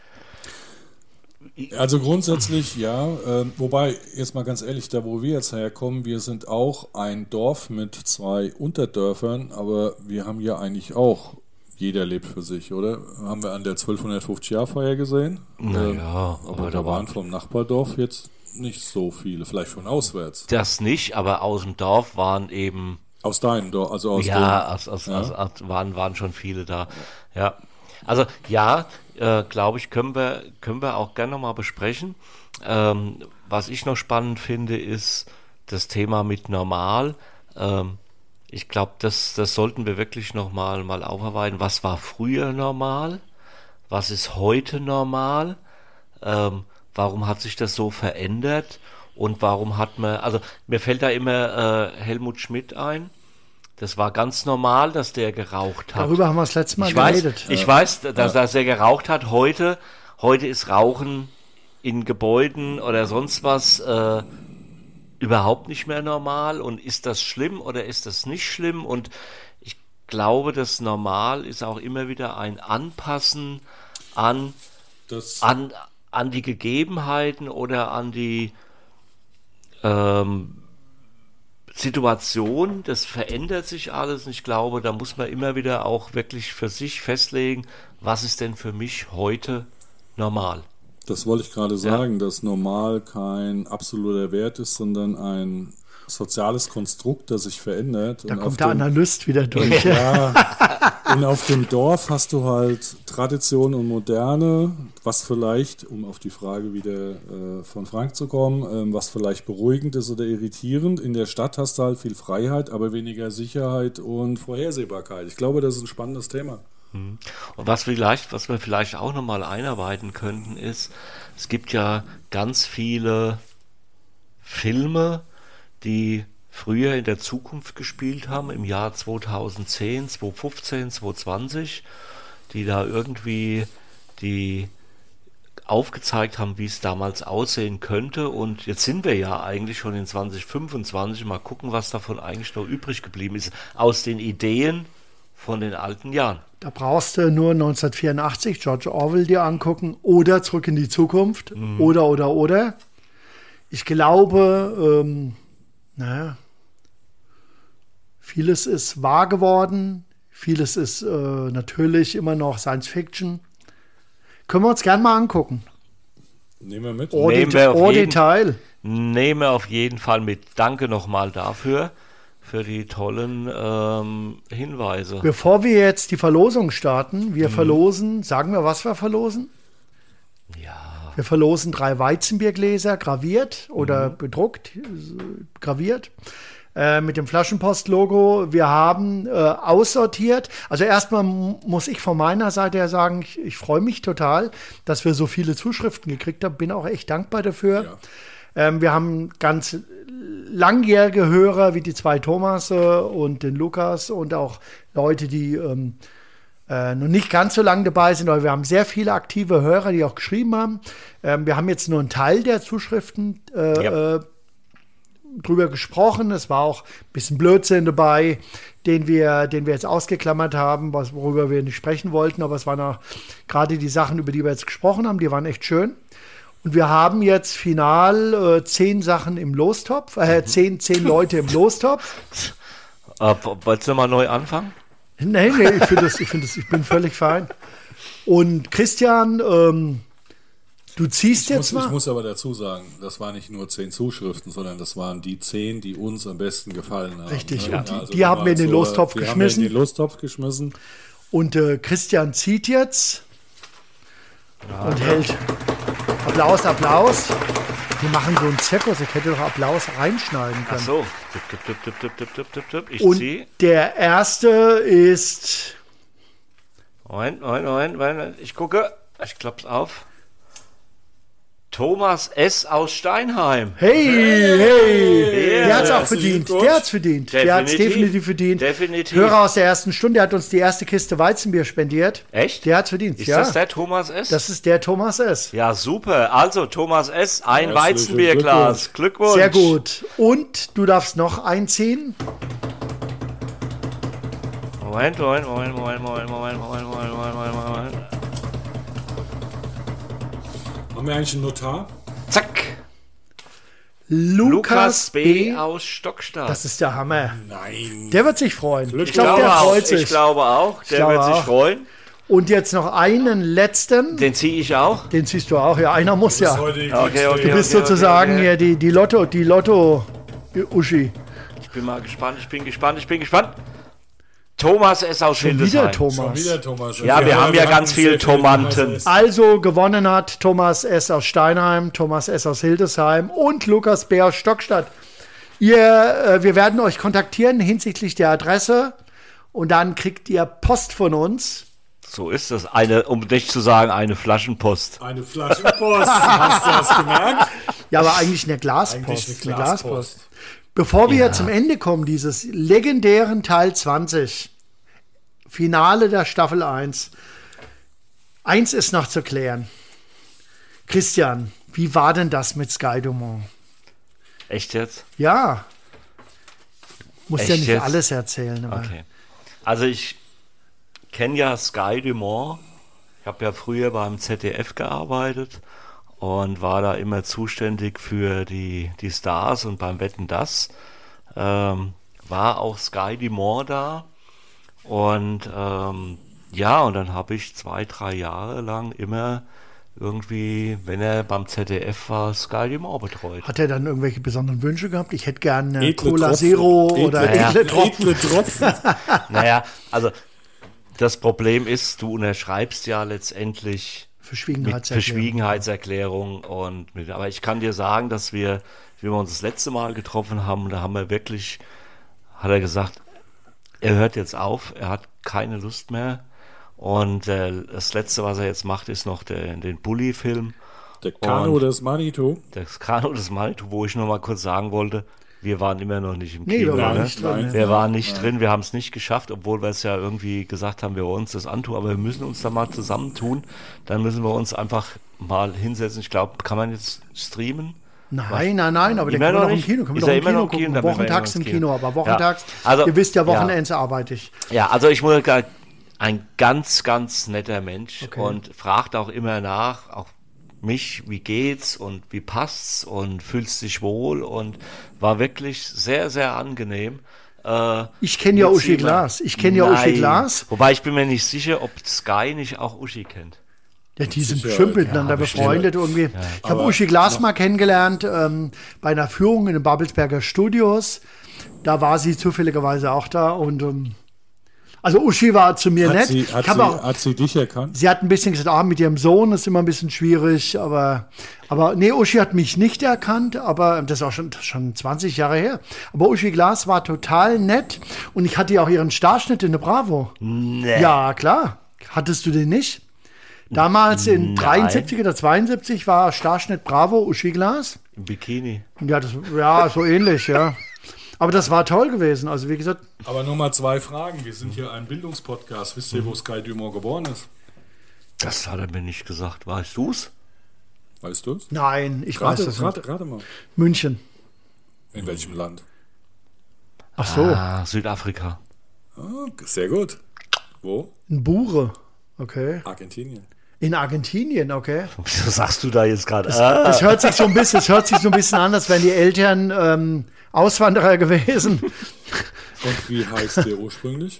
Also grundsätzlich ja, äh, wobei, jetzt mal ganz ehrlich, da wo wir jetzt herkommen, wir sind auch ein Dorf mit zwei Unterdörfern, aber wir haben ja eigentlich auch, jeder lebt für sich, oder? Haben wir an der zwölfhundertfünfzig-Jahr-Feier gesehen. Naja, ähm, aber, aber da da waren waren- vom Nachbardorf jetzt nicht so viele, vielleicht von auswärts. Das nicht, aber aus dem Dorf waren eben, Aus deinem Dorf, also aus ja, dem, aus, aus, ja? aus, aus, waren, waren schon viele da. Ja. Also ja, äh, glaube ich, können wir, können wir auch gerne nochmal besprechen. Ähm, was ich noch spannend finde, ist das Thema mit normal. Ähm, ich glaube, das, das sollten wir wirklich nochmal mal aufarbeiten. Was war früher normal? Was ist heute normal? Ähm, warum hat sich das so verändert? Und warum hat man, also mir fällt da immer äh, Helmut Schmidt ein. Das war ganz normal, dass der geraucht hat. Darüber haben wir das letzte Mal ich weiß, geredet. ich weiß, dass, dass er geraucht hat. Heute, heute ist Rauchen in Gebäuden oder sonst was äh, überhaupt nicht mehr normal. Und ist das schlimm oder ist das nicht schlimm? Und ich glaube, das Normal ist auch immer wieder ein Anpassen an, das, an, an die Gegebenheiten oder an die ähm, Situation. Das verändert sich alles. Und ich glaube, da muss man immer wieder auch wirklich für sich festlegen, was ist denn für mich heute normal. das wollte ich gerade sagen, dass normal kein absoluter Wert ist, sondern ein soziales Konstrukt, das sich verändert. Da Und auf kommt der dem- Analyst wieder durch. Ja, und auf dem Dorf hast du halt Tradition und Moderne, was vielleicht, um auf die Frage wieder äh, von Frank zu kommen, ähm, was vielleicht beruhigend ist oder irritierend. In der Stadt hast du halt viel Freiheit, aber weniger Sicherheit und Vorhersehbarkeit. Ich glaube, das ist ein spannendes Thema. Und was vielleicht, was wir vielleicht auch nochmal einarbeiten könnten, ist, es gibt ja ganz viele Filme, die früher in der Zukunft gespielt haben, im Jahr zweitausendzehn, zweitausendfünfzehn, zweitausendzwanzig, die da irgendwie die aufgezeigt haben, wie es damals aussehen könnte. Und jetzt sind wir ja eigentlich schon in zwanzig fünfundzwanzig. Mal gucken, was davon eigentlich noch übrig geblieben ist, aus den Ideen von den alten Jahren. Da brauchst du nur neunzehnhundertvierundachtzig, George Orwell dir angucken oder Zurück in die Zukunft oder, oder, oder. Ich glaube, ähm, naja, vieles ist wahr geworden, vieles ist äh, natürlich immer noch Science Fiction. Können wir uns gerne mal angucken. Nehmen wir mit. Au Nehmen Det- wir auf au jeden- Detail. Nehmen wir auf jeden Fall mit. Danke nochmal dafür, für die tollen ähm, Hinweise. Bevor wir jetzt die Verlosung starten, wir verlosen, sagen wir, was wir verlosen? Ja, Wir verlosen drei Weizenbiergläser, graviert oder bedruckt, äh, graviert, äh, mit dem Flaschenpost-Logo. Wir haben äh, aussortiert. Also erstmal m- muss ich von meiner Seite her sagen, ich, ich freue mich total, dass wir so viele Zuschriften gekriegt haben. Bin auch echt dankbar dafür. Ja. Ähm, wir haben ganz langjährige Hörer wie die zwei Thomas äh, und den Lukas und auch Leute, die ähm, äh, noch nicht ganz so lange dabei sind, aber wir haben sehr viele aktive Hörer, die auch geschrieben haben. Ähm, wir haben jetzt nur einen Teil der Zuschriften äh, Ja. äh, drüber gesprochen. Es war auch ein bisschen Blödsinn dabei, den wir, den wir jetzt ausgeklammert haben, was, worüber wir nicht sprechen wollten, aber es waren auch gerade die Sachen, über die wir jetzt gesprochen haben, die waren echt schön. Und wir haben jetzt final äh, zehn Sachen im Lostopf, äh, zehn, zehn Leute im Lostopf. äh, wolltest du mal neu anfangen? Nee, nee, ich finde das, ich finde das, ich bin völlig fein. Und Christian, ähm, du ziehst Ich jetzt muss, ich mal. muss aber dazu sagen, das waren nicht nur zehn Zuschriften, sondern das waren die zehn, die uns am besten gefallen haben. Richtig, ne? und die- die haben waren wir in den so, Lostopf die geschmissen. Haben wir in den Lostopf geschmissen. Und äh, Christian zieht jetzt und hält Applaus, Applaus. Wir machen so einen Zirkus, ich hätte doch Applaus reinschneiden Ach können. so. Tipp, tipp, tipp, tipp, tipp, tipp, tipp, tipp. Ich Und ziehe. der erste ist Moment, Moment, Moment, Moment. Ich gucke. Ich klapp's auf. Thomas S. aus Steinheim. Hey, hey, der hat's auch herzlichen verdient. Glückwunsch. Der hat's verdient. Der hat's Definitiv. definitiv verdient. Definitiv. Hörer aus der ersten Stunde, der hat uns die erste Kiste Weizenbier spendiert. Echt? Der hat's verdient. Ist ja, das der Thomas S.? das ist der Thomas S. Ja, super. Also, Thomas S., ein Herzlichen Weizenbierglas. Glückwunsch. Sehr gut. Und du darfst noch einziehen. Moment, Moment, Moment, Moment, Moment, Moment, Moment, Moment, Moment, Moment, Moment. Haben wir eigentlich einen Notar? Zack. Lukas, Lukas B. B. aus Stockstadt. Das ist der Hammer. Nein. Der wird sich freuen. Glückwunsch. Ich glaube, der auch, freut sich. Ich glaube auch. Der glaube wird sich auch. freuen. Und jetzt noch einen letzten. Den ziehe ich auch. Den ziehst du auch. Ja, einer muss Das ist ja. heute die Okay, Glückste- okay. Du bist okay, sozusagen okay. hier die, die Lotto, die Lotto Uschi. Ich bin mal gespannt, ich bin gespannt, ich bin gespannt. Thomas S. aus Schon Hildesheim. wieder Thomas. Schon wieder Thomas. Ja, wir haben ja ganz sehr viel Tomanten. Also gewonnen hat Thomas S. aus Steinheim, Thomas S. aus Hildesheim und Lukas B. aus Stockstadt. Ihr, äh, wir werden euch kontaktieren hinsichtlich der Adresse und dann kriegt ihr Post von uns. So ist das. Eine, um nicht zu sagen, eine Flaschenpost. Eine Flaschenpost. Hast du das gemerkt? Ja, aber eigentlich eine Glaspost. Eigentlich eine Glaspost. Bevor wir Ja. zum Ende kommen, dieses legendären Teil zwanzig, Finale der Staffel eins. Eins ist noch zu klären. Christian, wie war denn das mit Sky Dumont? Echt jetzt? Ja. Musst ja Echt nicht jetzt? alles erzählen. Aber Okay. Also ich kenne ja Sky Dumont. Ich habe ja früher beim Z D F gearbeitet und war da immer zuständig für die, die Stars und beim Wetten, dass ähm, war auch Sky Dumont da und ähm, ja, und dann habe ich zwei, drei Jahre lang immer irgendwie, wenn er beim Z D F war, Sky Dumont betreut. Hat er dann irgendwelche besonderen Wünsche gehabt? Ich hätte gerne eine Edle Cola Tropfen. Zero Edle- oder Ja. edle Tropfen. Edle Tropfen. Naja, also das Problem ist, du unterschreibst ja letztendlich mit Verschwiegenheitserklärung. Verschwiegenheitserklärung und mit, aber ich kann dir sagen, dass wir, wie wir uns das letzte Mal getroffen haben, da haben wir wirklich, hat er gesagt, er hört jetzt auf, er hat keine Lust mehr und äh, das letzte, was er jetzt macht, ist noch der, den Bully-Film, Der Kano Und- des Manitou. das Kano des Manitou, wo ich nur mal kurz sagen wollte, wir waren immer noch nicht im Nee, Kino. wir waren ne? nicht drin. Wir waren nicht drin, wir haben es nicht geschafft, obwohl wir es ja irgendwie gesagt haben, wir wollen uns das antun, aber wir müssen uns da mal zusammentun, dann müssen wir uns einfach mal hinsetzen. Ich glaube, kann man jetzt streamen? Nein, nein, nein, aber den Immer können wir noch doch im nicht? Kino, können wir Ist doch er im immer Kino noch im Kino? gucken. Dann werden wir Wochentags immer im ins Kino. Kino, aber wochentags, Ja, also, ihr wisst ja, ja. Wochenends arbeite ich. Ja, also ich muss sagen, ein ganz, ganz netter Mensch Okay. und fragt auch immer nach, auch mich, wie geht's und wie passt's und fühlst dich wohl und war wirklich sehr, sehr angenehm. Äh, Ich kenne ja mit Uschi sie- Glas. Ich kenne ja Uschi Nein. Glas. Wobei ich bin mir nicht sicher, ob Sky nicht auch Uschi kennt. Ja, die sind Sicher, bestimmt miteinander ja, bestimmt. befreundet irgendwie. Ich habe Aber Uschi Glas mal kennengelernt ähm, bei einer Führung in den Babelsberger Studios. Da war sie zufälligerweise auch da und ähm, also Uschi war zu mir Hat, nett. sie, hat, ich hab sie, auch, hat sie dich erkannt? sie hat ein bisschen gesagt, ah, mit ihrem Sohn ist immer ein bisschen schwierig, aber, aber nee, Uschi hat mich nicht erkannt, aber das ist auch schon, schon zwanzig Jahre her. Aber Uschi Glas war total nett und ich hatte ja auch ihren Starschnitt in der Bravo. Nee. Ja, klar. Hattest du den nicht? Damals in Nein. dreiundsiebzig oder zweiundsiebzig war Starschnitt Bravo, Uschi Glas. Im Bikini. Ja, das, ja, so ähnlich, ja. Aber das war toll gewesen. Also wie gesagt, Aber nur mal zwei Fragen. Wir sind hier ein Bildungspodcast. Wisst ihr, wo Sky Dumont geboren ist? Das hat er mir nicht gesagt. Weißt du's? Weißt du es? nein, ich weiß Rate, das nicht. rate, rate mal. München. In welchem Land? Ach so, Ah, Südafrika. Ah, sehr gut. Wo? in Bure. Okay. Argentinien. In Argentinien, okay. Wieso sagst du da jetzt gerade? Ah, Das hört sich so ein bisschen, das hört sich so ein bisschen an, als wären die Eltern ähm, Auswanderer gewesen. Und wie heißt der ursprünglich?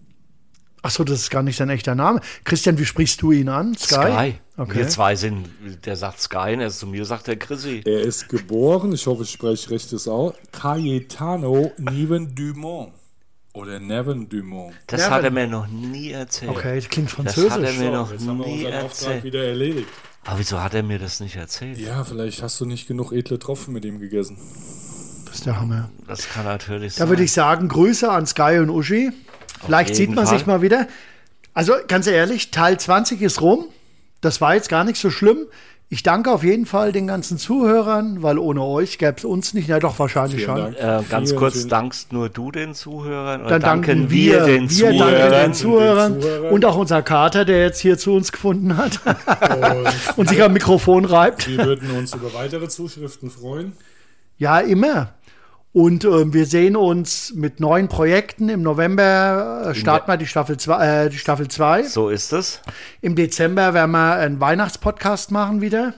Ach so, das ist gar nicht sein echter Name. Christian, wie sprichst du ihn an? Sky? Sky. Okay. Wir zwei sind, der sagt Sky, und er ist zu mir sagt der Chrissy. Er ist geboren, ich hoffe, ich spreche richtig aus, Cayetano Niven Dumont. Oder Nevin Dumont. Das Nevin. hat er mir noch nie erzählt. Okay, das klingt Das französisch. hat er mir noch Jetzt haben wir nie unseren Auftrag erzählt. wieder erledigt. Aber wieso hat er mir das nicht erzählt? Ja, vielleicht hast du nicht genug edle Tropfen mit ihm gegessen. Das ist der Hammer. Das kann natürlich Da sein. würde ich sagen, Grüße an Sky und Uschi. Vielleicht jeden sieht man Fall. sich mal wieder. Also ganz ehrlich, Teil zwanzig ist rum. Das war jetzt gar nicht so schlimm. Ich danke auf jeden Fall den ganzen Zuhörern, weil ohne euch gäbe es uns nicht. Na doch, wahrscheinlich Vielen schon. Dank. Äh, ganz Vielen, kurz, vielen- dankst nur du den Zuhörern oder Dann danken wir, den wir danken Zuhörern? den Zuhörern Den Zuhörern. und auch unser Kater, der jetzt hier zu uns gefunden hat Und und sich am Mikrofon reibt. wir würden uns über weitere Zuschriften freuen. Ja, immer. Und ähm, wir sehen uns mit neuen Projekten. Im November äh, starten wir die Staffel zwei. Äh, die Staffel zwei. So ist es. Im Dezember werden wir einen Weihnachtspodcast machen wieder.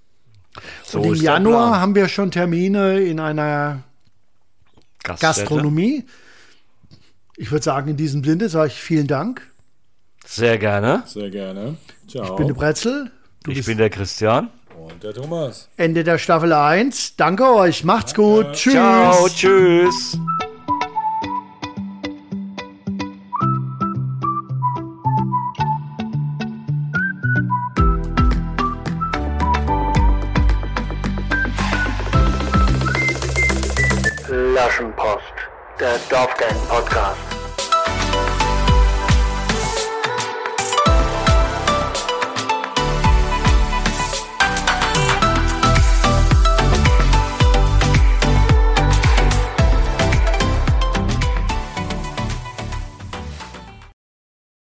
So Und im ist der Januar Plan. haben wir schon Termine in einer Gaststätte. Gastronomie. Ich würde sagen, in diesem Sinne sage ich vielen Dank. Sehr gerne. Sehr gerne. Ciao. Ich bin der Bretzel. Du Ich bist bin der Christian. Und der Thomas. Ende der Staffel eins. Danke euch. Macht's gut. Tschüss. Ciao, tschüss. Flaschenpost, der Dorfgang Podcast.